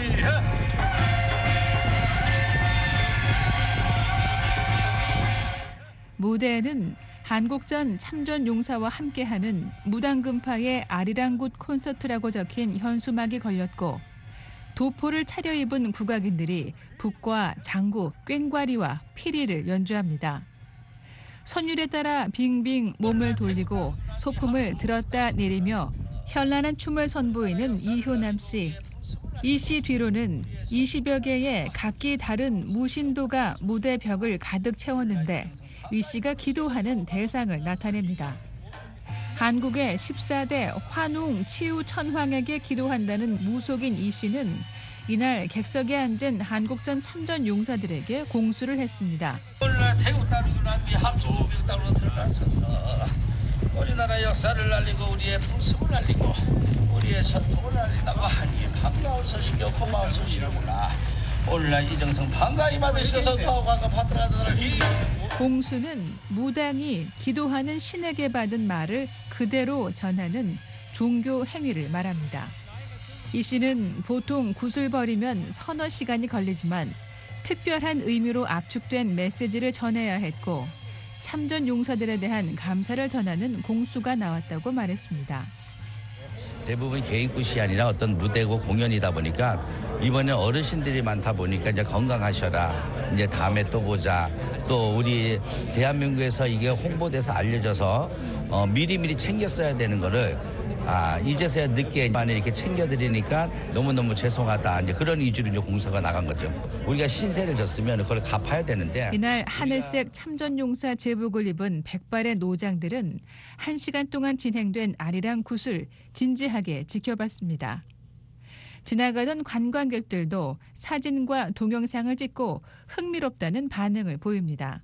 무대에는 한국전 참전 용사와 함께하는 무당금파의 아리랑굿 콘서트라고 적힌 현수막이 걸렸고 도포를 차려입은 국악인들이 북과 장구, 꽹과리와 피리를 연주합니다. 선율에 따라 빙빙 몸을 돌리고 소품을 들었다 내리며 현란한 춤을 선보이는 이효남 씨. 이 씨 뒤로는 이십여 개의 각기 다른 무신도가 무대 벽을 가득 채웠는데 이 씨가 기도하는 대상을 나타냅니다. 한국의 십사 대 환웅 치유 천황에게 기도한다는 무속인 이 씨는 이날 객석에 앉은 한국전 참전 용사들에게 공수를 했습니다. 오늘날 태국 땅이나 미 합중국 땅으로 들어가서서 우리나라 역사를 알리고 우리의 풍습을 알리고 우리의 전통을 알린다고 하니 반가운 소식이요 고마운 소식이구나. 오늘날 이정성 반가이 받으시고서 더 과거 받들어가더니 공수는 무당이 기도하는 신에게 받은 말을 그대로 전하는 종교 행위를 말합니다. 이 시는 보통 굿을 버리면 서너 시간이 걸리지만 특별한 의미로 압축된 메시지를 전해야 했고 참전 용사들에 대한 감사를 전하는 공수가 나왔다고 말했습니다. 대부분 개인굿이 아니라 어떤 무대고 공연이다 보니까 이번에 어르신들이 많다 보니까 이제 건강하셔라. 이제 다음에 또 보자. 또 우리 대한민국에서 이게 홍보돼서 알려져서 어, 미리미리 챙겼어야 되는 거를 아, 이제서야 늦게 만에 이렇게 챙겨드리니까 너무너무 죄송하다. 이제 그런 위주로 이제 공사가 나간 거죠. 우리가 신세를 졌으면 그걸 갚아야 되는데. 이날 하늘색 참전용사 제복을 입은 백발의 노장들은 한 시간 동안 진행된 아리랑 굿을 진지하게 지켜봤습니다. 지나가던 관광객들도 사진과 동영상을 찍고 흥미롭다는 반응을 보입니다.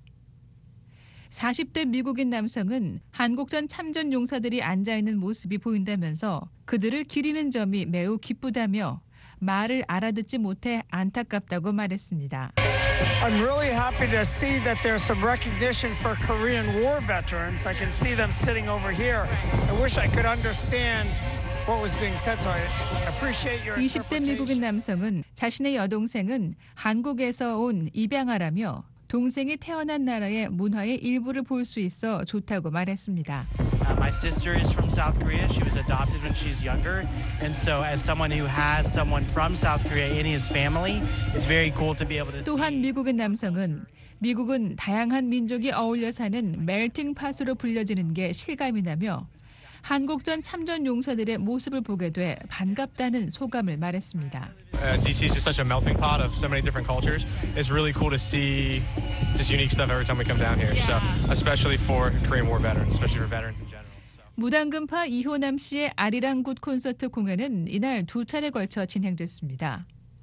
사십 대 미국인 남성은 한국전 참전 용사들이 앉아있는 모습이 보인다면서 그들을 기리는 점이 매우 기쁘다며 말을 알아듣지 못해 안타깝다고 말했습니다. I'm really happy to see that there's some recognition for Korean War veterans. I can see them sitting over here. I wish I could understand what was being said, so I appreciate your 이십 대 미국인 남성은 자신의 여동생은 한국에서 온 입양아라며 동생이 태어난 나라의 문화의 일부를 볼 수 있어 좋다고 말했습니다. Uh, my sister is from South Korea. She was adopted when she's younger, and so as someone who has someone from South Korea in his family, it's very cool to be able to see. 또한 미국인 남성은 미국은 다양한 민족이 어울려 사는 멜팅 팟으로 불려지는 게 실감이 나며 한국전 참전 용사들의 모습을 보게 돼 반갑다는 소감을 말했습니다. Uh, D C is just such a melting pot of so many different cultures. It's really cool to see just unique stuff every time we come down here. So, especially for Korean War veterans, especially for veterans in general. 무당금파 이호남 씨의 아리랑 굿 콘서트 공연은 이날 두 차례 걸쳐 진행됐습니다.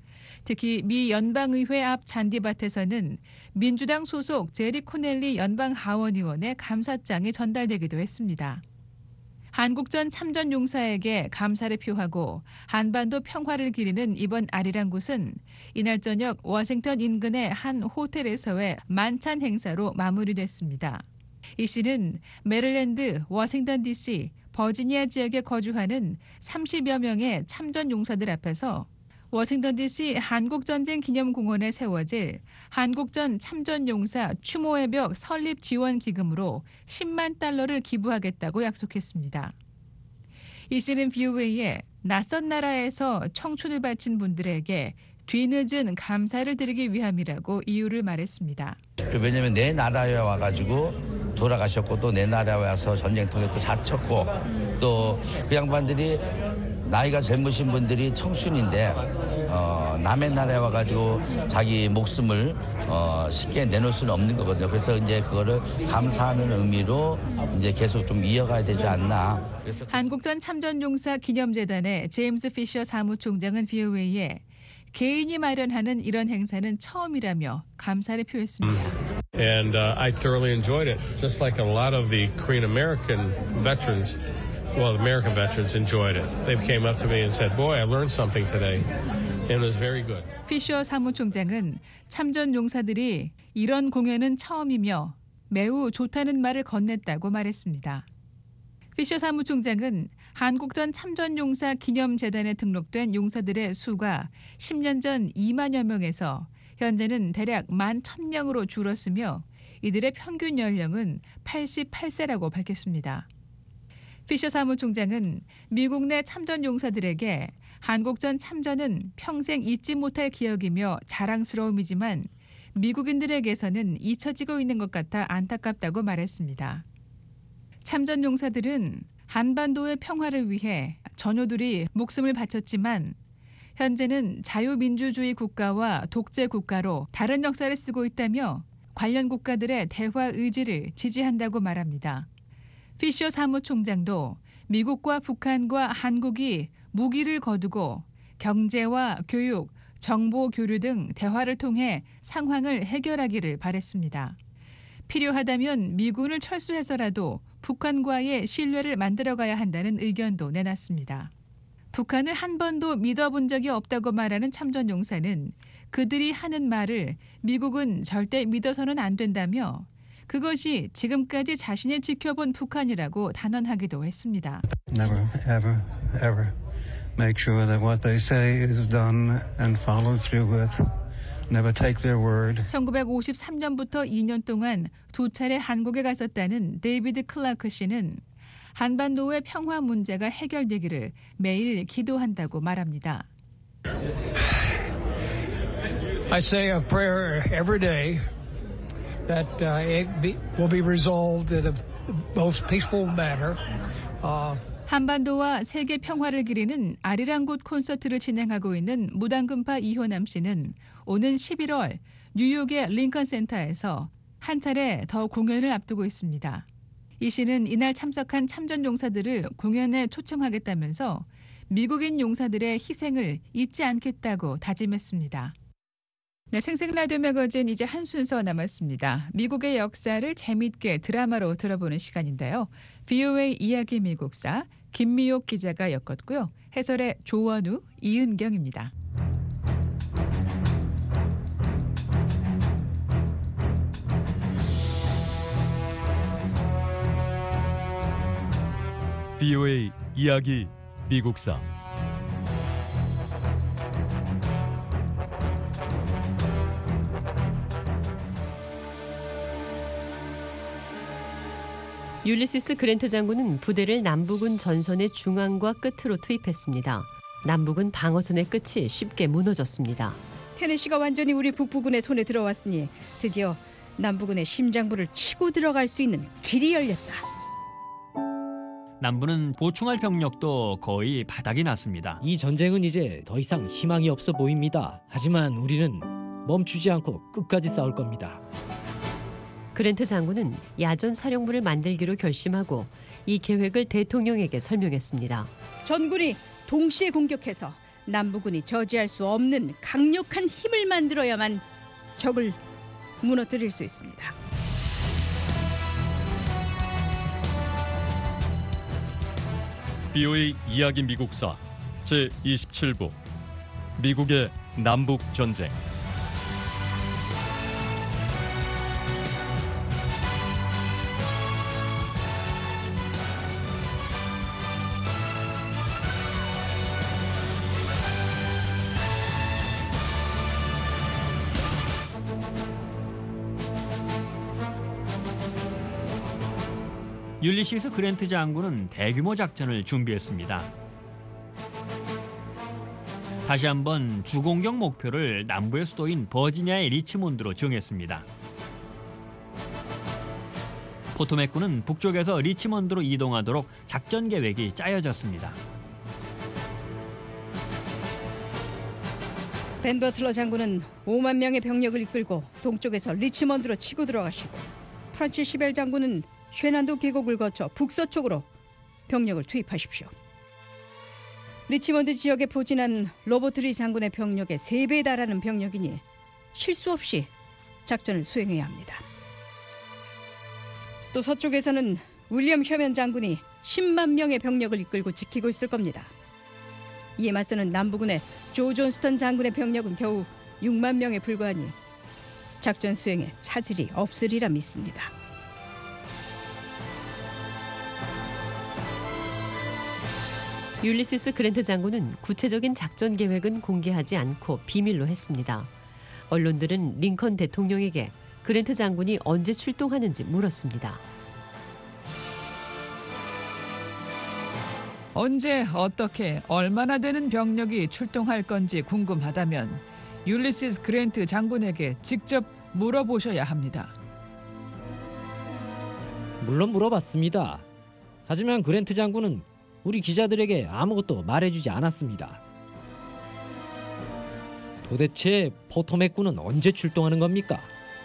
특히 미 연방의회 앞 잔디밭에서는 민주당 소속 제리 코넬리 연방 하원의원의 감사장이 전달되기도 했습니다. 한국전 참전 용사에게 감사를 표하고 한반도 평화를 기리는 이번 아리랑 굿은 이날 저녁 워싱턴 인근의 한 호텔에서의 만찬 행사로 마무리됐습니다. 이 씨는 메릴랜드, 워싱턴 디씨, 버지니아 지역에 거주하는 삼십여 명의 참전 용사들 앞에서 워싱턴 디씨 한국전쟁 기념공원에 세워질 한국전 참전용사 추모의 벽 설립 지원 기금으로 십만 달러를 기부하겠다고 약속했습니다. 이 씨는 브이오에이에 낯선 나라에서 청춘을 바친 분들에게 뒤늦은 감사를 드리기 위함이라고 이유를 말했습니다. 왜냐하면 내 나라에 와가지고 돌아가셨고 또 내 나라에 와서 전쟁통에 또 다쳤고 또 그 양반들이 나이가 젊으신 분들이 청춘인데 어, 남의 나라에 와가지고 자기 목숨을 어, 쉽게 내놓을 수는 없는 거거든요. 그래서 이제 그거를 감사하는 의미로 이제 계속 좀 이어가야 되지 않나. 그래서 한국전 참전용사 기념재단의 제임스 피셔 사무총장은 브이오에이에 개인이 마련하는 이런 행사는 처음이라며 감사를 표했습니다. And uh, I thoroughly enjoyed it, just like a lot of the Korean American veterans. Well, American veterans enjoyed it. They came up to me and said, "Boy, I learned something today." And it was very good. 피셔 사무총장은 참전 용사들이 이런 공연은 처음이며 매우 좋다는 말을 건넸다고 말했습니다. 피셔 사무총장은 한국전 참전용사 기념재단에 등록된 용사들의 수가 십 년 전 이만여 명에서 현재는 대략 만 천 명으로 줄었으며 이들의 평균 연령은 팔십팔 세라고 밝혔습니다. 피셔 사무총장은 미국 내 참전 용사들에게 한국전 참전은 평생 잊지 못할 기억이며 자랑스러움이지만 미국인들에게서는 잊혀지고 있는 것 같아 안타깝다고 말했습니다. 참전 용사들은 한반도의 평화를 위해 전우들이 목숨을 바쳤지만 현재는 자유민주주의 국가와 독재 국가로 다른 역사를 쓰고 있다며 관련 국가들의 대화 의지를 지지한다고 말합니다. 피셔 사무총장도 미국과 북한과 한국이 무기를 거두고 경제와 교육, 정보 교류 등 대화를 통해 상황을 해결하기를 바랬습니다. 필요하다면 미군을 철수해서라도 북한과의 신뢰를 만들어가야 한다는 의견도 내놨습니다. 북한을 한 번도 믿어본 적이 없다고 말하는 참전용사는 그들이 하는 말을 미국은 절대 믿어서는 안 된다며 그것이 지금까지 자신이 지켜본 북한이라고 단언하기도 했습니다. Never, ever, ever make sure that what they say is done and followed through with. Never take their word. 천구백오십삼 년부터 이 년 동안 두 차례 한국에 갔었다는 데이비드 클라크 씨는 한반도의 평화 문제가 해결되기를 매일 기도한다고 말합니다. I say a prayer every day that uh, it be, will be resolved in a most peaceful manner. Uh, 한반도와 세계 평화를 기리는 아리랑 곳 콘서트를 진행하고 있는 무당금파 이효남 씨는 오는 십일월 뉴욕의 링컨 센터에서 한 차례 더 공연을 앞두고 있습니다. 이 씨는 이날 참석한 참전 용사들을 공연에 초청하겠다면서 미국인 용사들의 희생을 잊지 않겠다고 다짐했습니다. 네, 생생 라디오 매거진 이제 한 순서 남았습니다. 미국의 역사를 재미있게 드라마로 들어보는 시간인데요. 브이오에이 이야기 미국사 김미옥 기자가 엮었고요. 해설의 조원우, 이은경입니다. 브이오에이 이야기 미국사 율리시스 그랜트 장군은 부대를 남부군 전선의 중앙과 끝으로 투입했습니다. 남부군 방어선의 끝이 쉽게 무너졌습니다. 테네시가 완전히 우리 북부군의 손에 들어왔으니 드디어 남부군의 심장부를 치고 들어갈 수 있는 길이 열렸다. 남부는 보충할 병력도 거의 바닥이 났습니다. 이 전쟁은 이제 더 이상 희망이 없어 보입니다. 하지만 우리는 멈추지 않고 끝까지 싸울 겁니다. 그랜트 장군은 야전 사령부를 만들기로 결심하고 이 계획을 대통령에게 설명했습니다. 전군이 동시에 공격해서 남부군이 저지할 수 없는 강력한 힘을 만들어야만 적을 무너뜨릴 수 있습니다. 브이오에이 이야기 미국사 제이십칠 부 미국의 남북전쟁. 율리시스 그랜트 장군은 대규모 작전을 준비했습니다. 다시 한번 주공격 목표를 남부의 수도인 버지니아의 리치몬드로 정했습니다. 포토맥군은 북쪽에서 리치몬드로 이동하도록 작전 계획이 짜여졌습니다. 벤 버틀러 장군은 오만 명의 병력을 이끌고 동쪽에서 리치몬드로 치고 들어가시고 프란치 시벨 장군은 쉐난도 계곡을 거쳐 북서쪽으로 병력을 투입하십시오. 리치몬드 지역에 포진한 로버트 리 장군의 병력의 세 배에 달하는 병력이니 실수 없이 작전을 수행해야 합니다. 또 서쪽에서는 윌리엄 셔먼 장군이 십만 명의 병력을 이끌고 지키고 있을 겁니다. 이에 맞서는 남부군의 조 존스턴 장군의 병력은 겨우 육만 명에 불과하니 작전 수행에 차질이 없으리라 믿습니다. 율리시스 그랜트 장군은 구체적인 작전 계획은 공개하지 않고 비밀로 했습니다. 언론들은 링컨 대통령에게 그랜트 장군이 언제 출동하는지 물었습니다. 언제, 어떻게, 얼마나 되는 병력이 출동할 건지 궁금하다면 율리시스 그랜트 장군에게 직접 물어보셔야 합니다. 물론 물어봤습니다. 하지만 그랜트 장군은 우리 기자들에게 아무것도 말해주지 않았습니다. 도대체 포토맥군은 언제 출동하는 겁니까?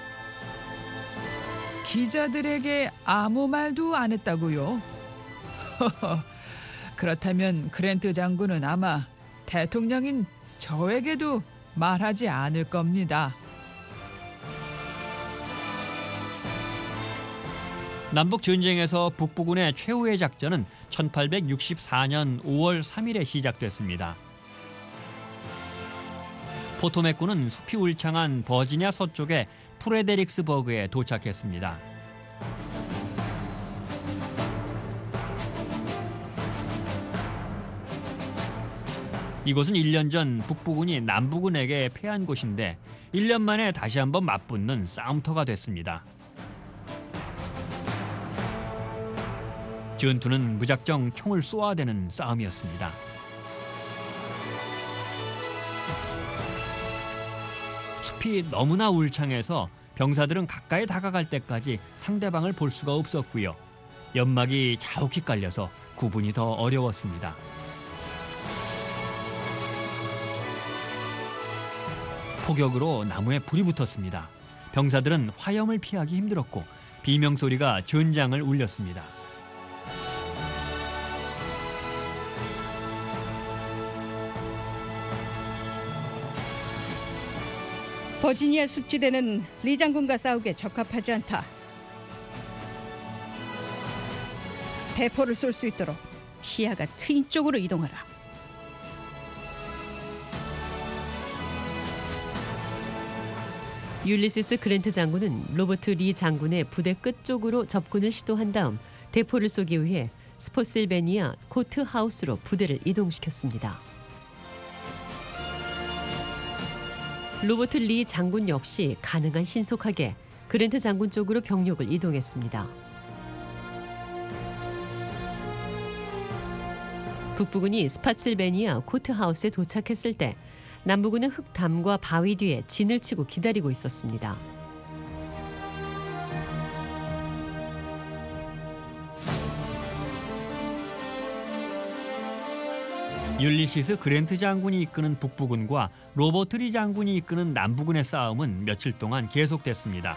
기자들에게 아무 말도 안 했다고요? 그렇다면 그랜트 장군은 아마 대통령인 저에게도 말하지 않을 겁니다. 남북 전쟁에서 북부군의 최후의 작전은 천팔백육십사 년 오월 삼일에 시작됐습니다. 포토맥군은 숲이 울창한 버지니아 서쪽의 프레데릭스버그에 도착했습니다. 이곳은 일 년 전 북부군이 남부군에게 패한 곳인데 일 년 만에 다시 한번 맞붙는 싸움터가 됐습니다. 전투는 무작정 총을 쏘아대는 싸움이었습니다. 숲이 너무나 울창해서 병사들은 가까이 다가갈 때까지 상대방을 볼 수가 없었고요. 연막이 자욱히 깔려서 구분이 더 어려웠습니다. 폭격으로 나무에 불이 붙었습니다. 병사들은 화염을 피하기 힘들었고 비명소리가 전장을 울렸습니다. 버지니아 숲지대는 리 장군과 싸우기에 적합하지 않다. 대포를 쏠 수 있도록 시야가 트인 쪽으로 이동하라. 율리시스 그랜트 장군은 로버트 리 장군의 부대 끝쪽으로 접근을 시도한 다음 대포를 쏘기 위해 스포실베니아 코트하우스로 부대를 이동시켰습니다. 로버트 리 장군 역시 가능한 신속하게 그랜트 장군 쪽으로 병력을 이동했습니다. 북부군이 스파실베니아 코트하우스에 도착했을 때 남부군은 흙담과 바위 뒤에 진을 치고 기다리고 있었습니다. 율리시스 그랜트 장군이 이끄는 북부군과 로버트 리 장군이 이끄는 남부군의 싸움은 며칠 동안 계속됐습니다.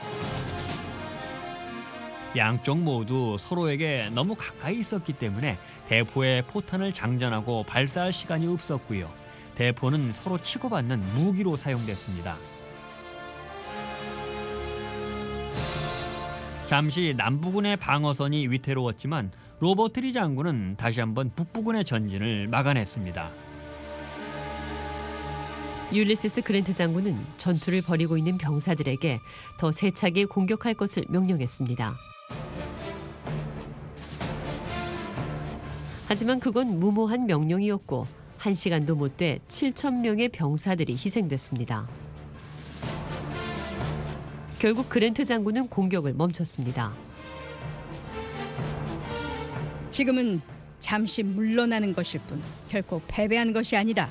양쪽 모두 서로에게 너무 가까이 있었기 때문에 대포에 포탄을 장전하고 발사할 시간이 없었고요. 대포는 서로 치고받는 무기로 사용됐습니다. 잠시 남부군의 방어선이 위태로웠지만 로버트 리 장군은 다시 한번 북부군의 전진을 막아냈습니다. 율리시스 그랜트 장군은 전투를 벌이고 있는 병사들에게 더 세차게 공격할 것을 명령했습니다. 하지만 그건 무모한 명령이었고 한 시간도 못 돼 칠천 명의 병사들이 희생됐습니다. 결국 그랜트 장군은 공격을 멈췄습니다. 지금은 잠시 물러나는 것일 뿐 결코 패배한 것이 아니다.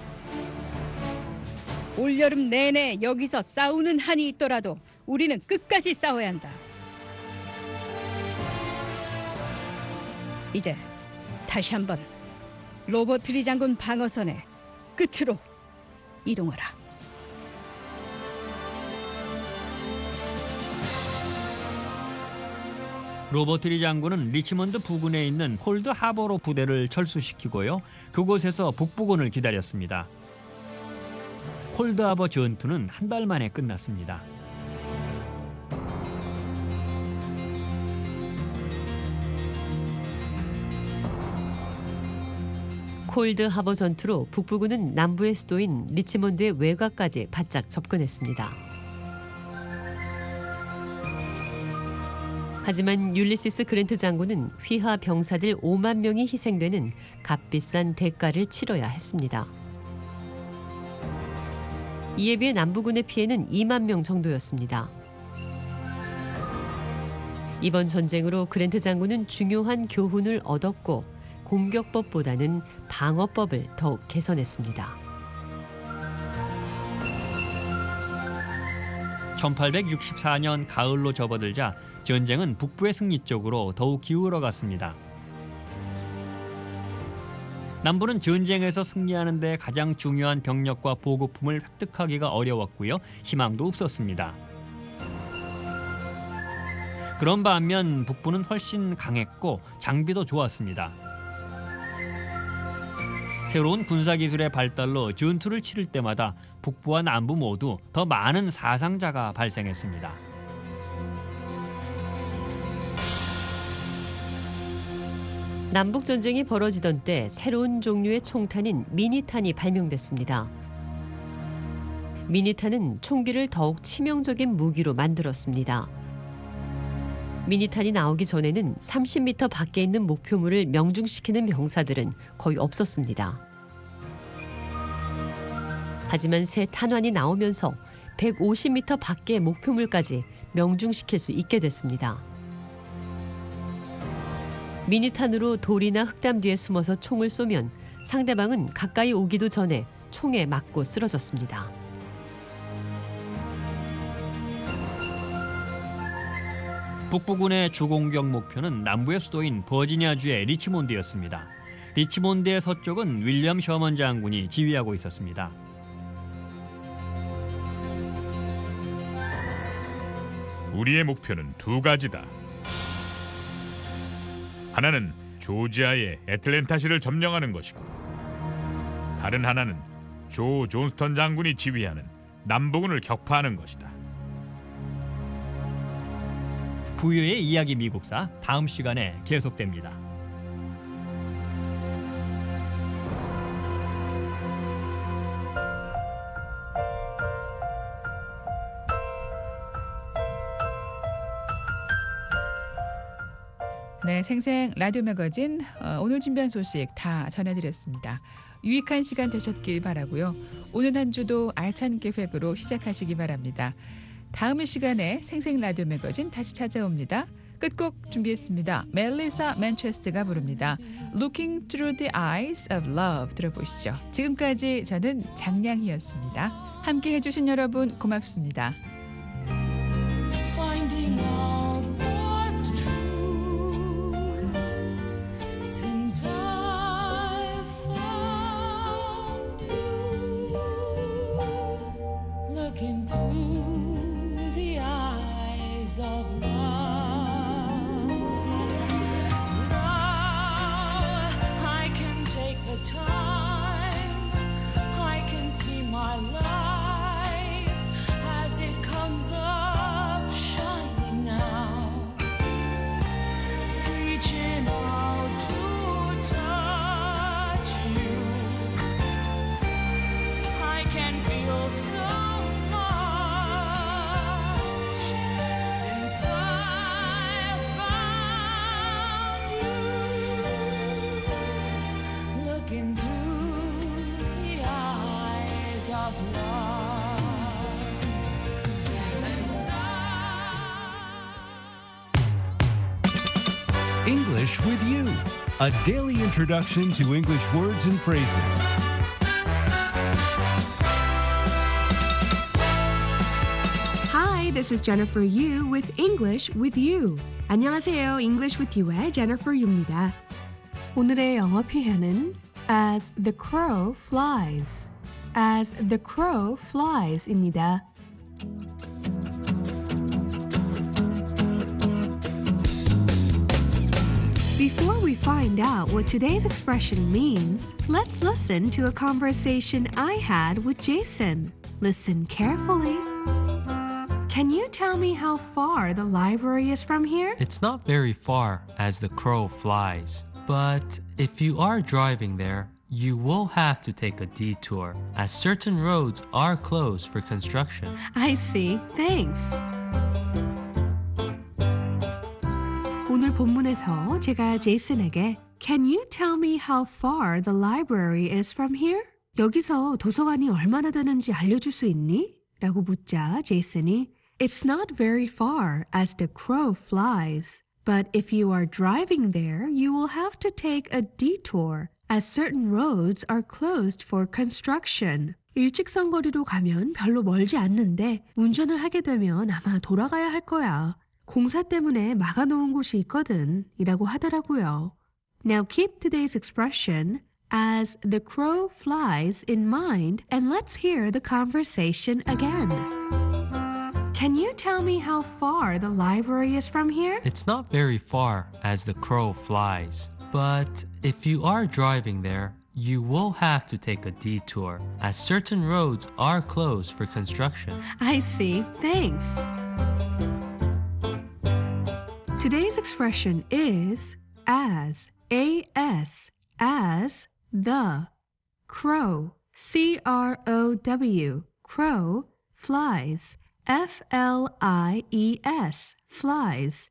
올여름 내내 여기서 싸우는 한이 있더라도 우리는 끝까지 싸워야 한다. 이제 다시 한번 로버트 리 장군 방어선의 끝으로 이동하라. 로버트 리 장군은 리치먼드 부근에 있는 콜드 하버로 부대를 철수시키고요. 그곳에서 북부군을 기다렸습니다. 콜드 하버 전투는 한 달 만에 끝났습니다. 콜드 하버 전투로 북부군은 남부의 수도인 리치먼드의 외곽까지 바짝 접근했습니다. 하지만 율리시스 그랜트 장군은 휘하 병사들 오만 명이 희생되는 값비싼 대가를 치러야 했습니다. 이에 비해 남부군의 피해는 이만 명 정도였습니다. 이번 전쟁으로 그랜트 장군은 중요한 교훈을 얻었고 공격법보다는 방어법을 더욱 개선했습니다. 천팔백육십사 년 가을로 접어들자 전쟁은 북부의 승리 쪽으로 더욱 기울어갔습니다. 남부는 전쟁에서 승리하는 데 가장 중요한 병력과 보급품을 획득하기가 어려웠고요. 희망도 없었습니다. 그런 반면 북부는 훨씬 강했고 장비도 좋았습니다. 새로운 군사기술의 발달로 전투를 치를 때마다 북부와 남부 모두 더 많은 사상자가 발생했습니다. 남북전쟁이 벌어지던 때 새로운 종류의 총탄인 미니탄이 발명됐습니다. 미니탄은 총기를 더욱 치명적인 무기로 만들었습니다. 미니탄이 나오기 전에는 삼십 미터 밖에 있는 목표물을 명중시키는 병사들은 거의 없었습니다. 하지만 새 탄환이 나오면서 백오십 미터 밖의 목표물까지 명중시킬 수 있게 됐습니다. 미니탄으로 돌이나 흙담 뒤에 숨어서 총을 쏘면 상대방은 가까이 오기도 전에 총에 맞고 쓰러졌습니다. 북부군의 주공격 목표는 남부의 수도인 버지니아주의 리치몬드였습니다. 리치몬드의 서쪽은 윌리엄 셔먼 장군이 지휘하고 있었습니다. 우리의 목표는 두 가지다. 하나는 조지아의 애틀랜타시를 점령하는 것이고, 다른 하나는 조 존스턴 장군이 지휘하는 남부군을 격파하는 것이다. 부유의 이야기 미국사 다음 시간에 계속됩니다. 네, 생생 라디오 매거진 어, 오늘 준비한 소식 다 전해드렸습니다. 유익한 시간 되셨길 바라고요. 오늘 한 주도 알찬 계획으로 시작하시기 바랍니다. 다음 시간에 생생 라디오 매거진 다시 찾아옵니다. 끝곡 준비했습니다. 멜리사 맨체스터가 부릅니다. Looking Through the Eyes of Love 들어보시죠. 지금까지 저는 장량희였습니다. 함께 해주신 여러분 고맙습니다. Finding out what's true since I found you, looking through the eyes of love. Now I can take the time, I can see my life as it comes up shining now, reaching out to touch you. I can feel so much since I found you, looking through the eyes of love. English with You, a daily introduction to English words and phrases. Hi, this is Jennifer Yu with English with You. 안녕하세요. English with You의 Jennifer Yu입니다. 오늘의 영어 표현은 As the crow flies. As the crow flies입니다. Before we find out what today's expression means, let's listen to a conversation I had with Jason. Listen carefully. Can you tell me how far the library is from here? It's not very far as the crow flies. But if you are driving there, you will have to take a detour as certain roads are closed for construction. I see. Thanks. 오늘 본문에서 제가 제이슨에게 Can you tell me how far the library is from here? 여기서 도서관이 얼마나 되는지 알려줄 수 있니? 라고 묻자 제이슨이 It's not very far as the crow flies. But if you are driving there, you will have to take a detour as certain roads are closed for construction. 일직선거리로 가면 별로 멀지 않는데 운전을 하게 되면 아마 돌아가야 할 거야. 공사 때문에 막아놓은 곳이 있거든 이라고 하더라고요. Now keep today's expression as the crow flies in mind and let's hear the conversation again. Can you tell me how far the library is from here? It's not very far as the crow flies. But if you are driving there, you will have to take a detour, as certain roads are closed for construction. I see. Thanks. Today's expression is as, A-S, as, the. Crow, C R O W, crow, flies, F L I E S, flies.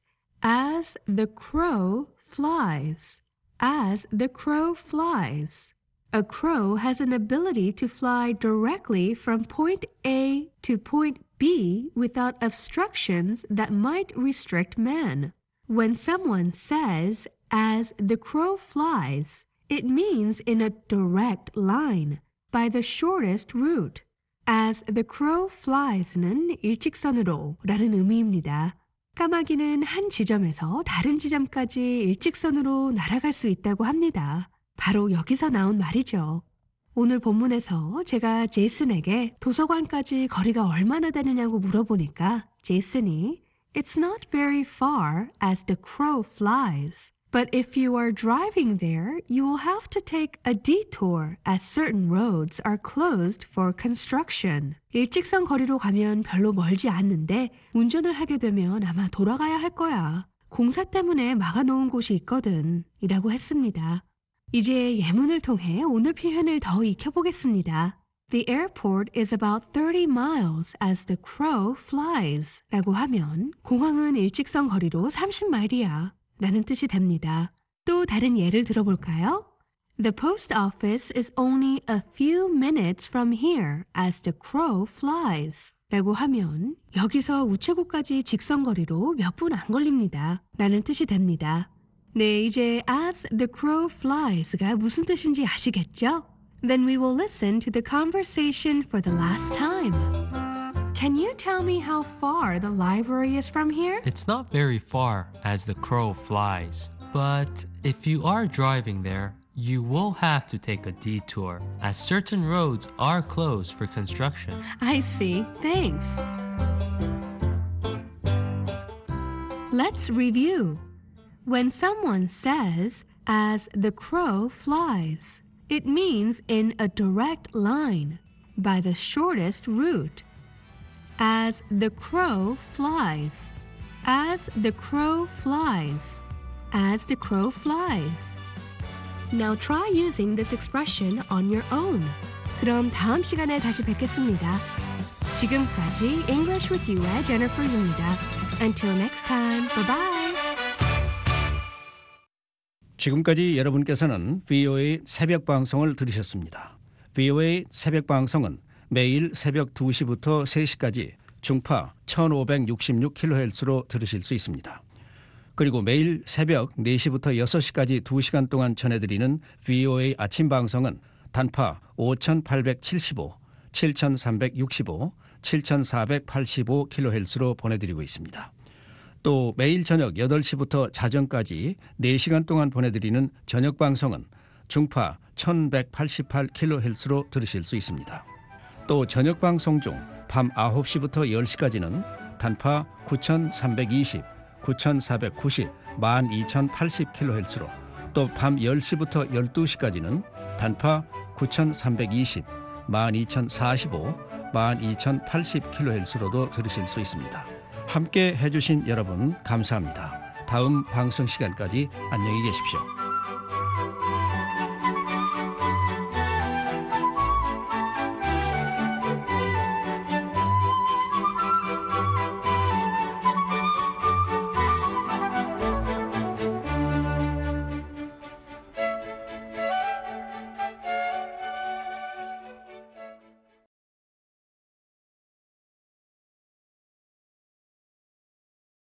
As the crow flies. As the crow flies. A crow has an ability to fly directly from point A to point B without obstructions that might restrict man. When someone says, as the crow flies, it means in a direct line, by the shortest route. As the crow flies는 일직선으로 라는 의미입니다. 까마귀는 한 지점에서 다른 지점까지 일직선으로 날아갈 수 있다고 합니다. 바로 여기서 나온 말이죠. 오늘 본문에서 제가 제이슨에게 도서관까지 거리가 얼마나 되느냐고 물어보니까 제이슨이 It's not very far as the crow flies. But if you are driving there, you will have to take a detour as certain roads are closed for construction. 일직선 거리로 가면 별로 멀지 않는데 운전을 하게 되면 아마 돌아가야 할 거야. 공사 때문에 막아놓은 곳이 있거든. 이라고 했습니다. 이제 예문을 통해 오늘 표현을 더 익혀보겠습니다. The airport is about thirty miles as the crow flies. 라고 하면 공항은 일직선 거리로 삼십 마일이야. 라는 뜻이 됩니다. 또 다른 예를 들어볼까요? The post office is only a few minutes from here as the crow flies. 라고 하면 여기서 우체국까지 직선거리로 몇 분 안 걸립니다. 라는 뜻이 됩니다. 네, 이제 as the crow flies가 무슨 뜻인지 아시겠죠? Then we will listen to the conversation for the last time. Can you tell me how far the library is from here? It's not very far as the crow flies. But if you are driving there, you will have to take a detour, as certain roads are closed for construction. I see. Thanks. Let's review. When someone says, as the crow flies, it means in a direct line, by the shortest route. As the crow flies. As the crow flies. As the crow flies. Now try using this expression on your own. 그럼 다음 시간에 다시 뵙겠습니다. 지금까지 English with You의 Jennifer Yu입니다. Until next time, bye bye. 지금까지 여러분께서는 브이오에이 새벽 방송을 들으셨습니다. 브이오에이 새벽 방송은 매일 새벽 두 시부터 세 시까지 중파 천오백육십육 킬로헤르츠로 들으실 수 있습니다. 그리고 매일 새벽 네 시부터 여섯 시까지 두 시간 동안 전해드리는 브이오에이 아침 방송은 단파 오천팔백칠십오, 칠천삼백육십오, 칠천사백팔십오 킬로헤르츠로 보내드리고 있습니다. 또 매일 저녁 여덟 시부터 자정까지 네 시간 동안 보내드리는 저녁 방송은 중파 천백팔십팔 킬로헤르츠로 들으실 수 있습니다. 또 저녁 방송 중 밤 아홉 시부터 열 시까지는 단파 구천삼백이십, 구천사백구십, 만 이천팔십 킬로헤르츠로 또 밤 열 시부터 열두 시까지는 단파 구천삼백이십, 만 이천사십오, 만 이천팔십 킬로헤르츠로도 들으실 수 있습니다. 함께 해주신 여러분 감사합니다. 다음 방송 시간까지 안녕히 계십시오.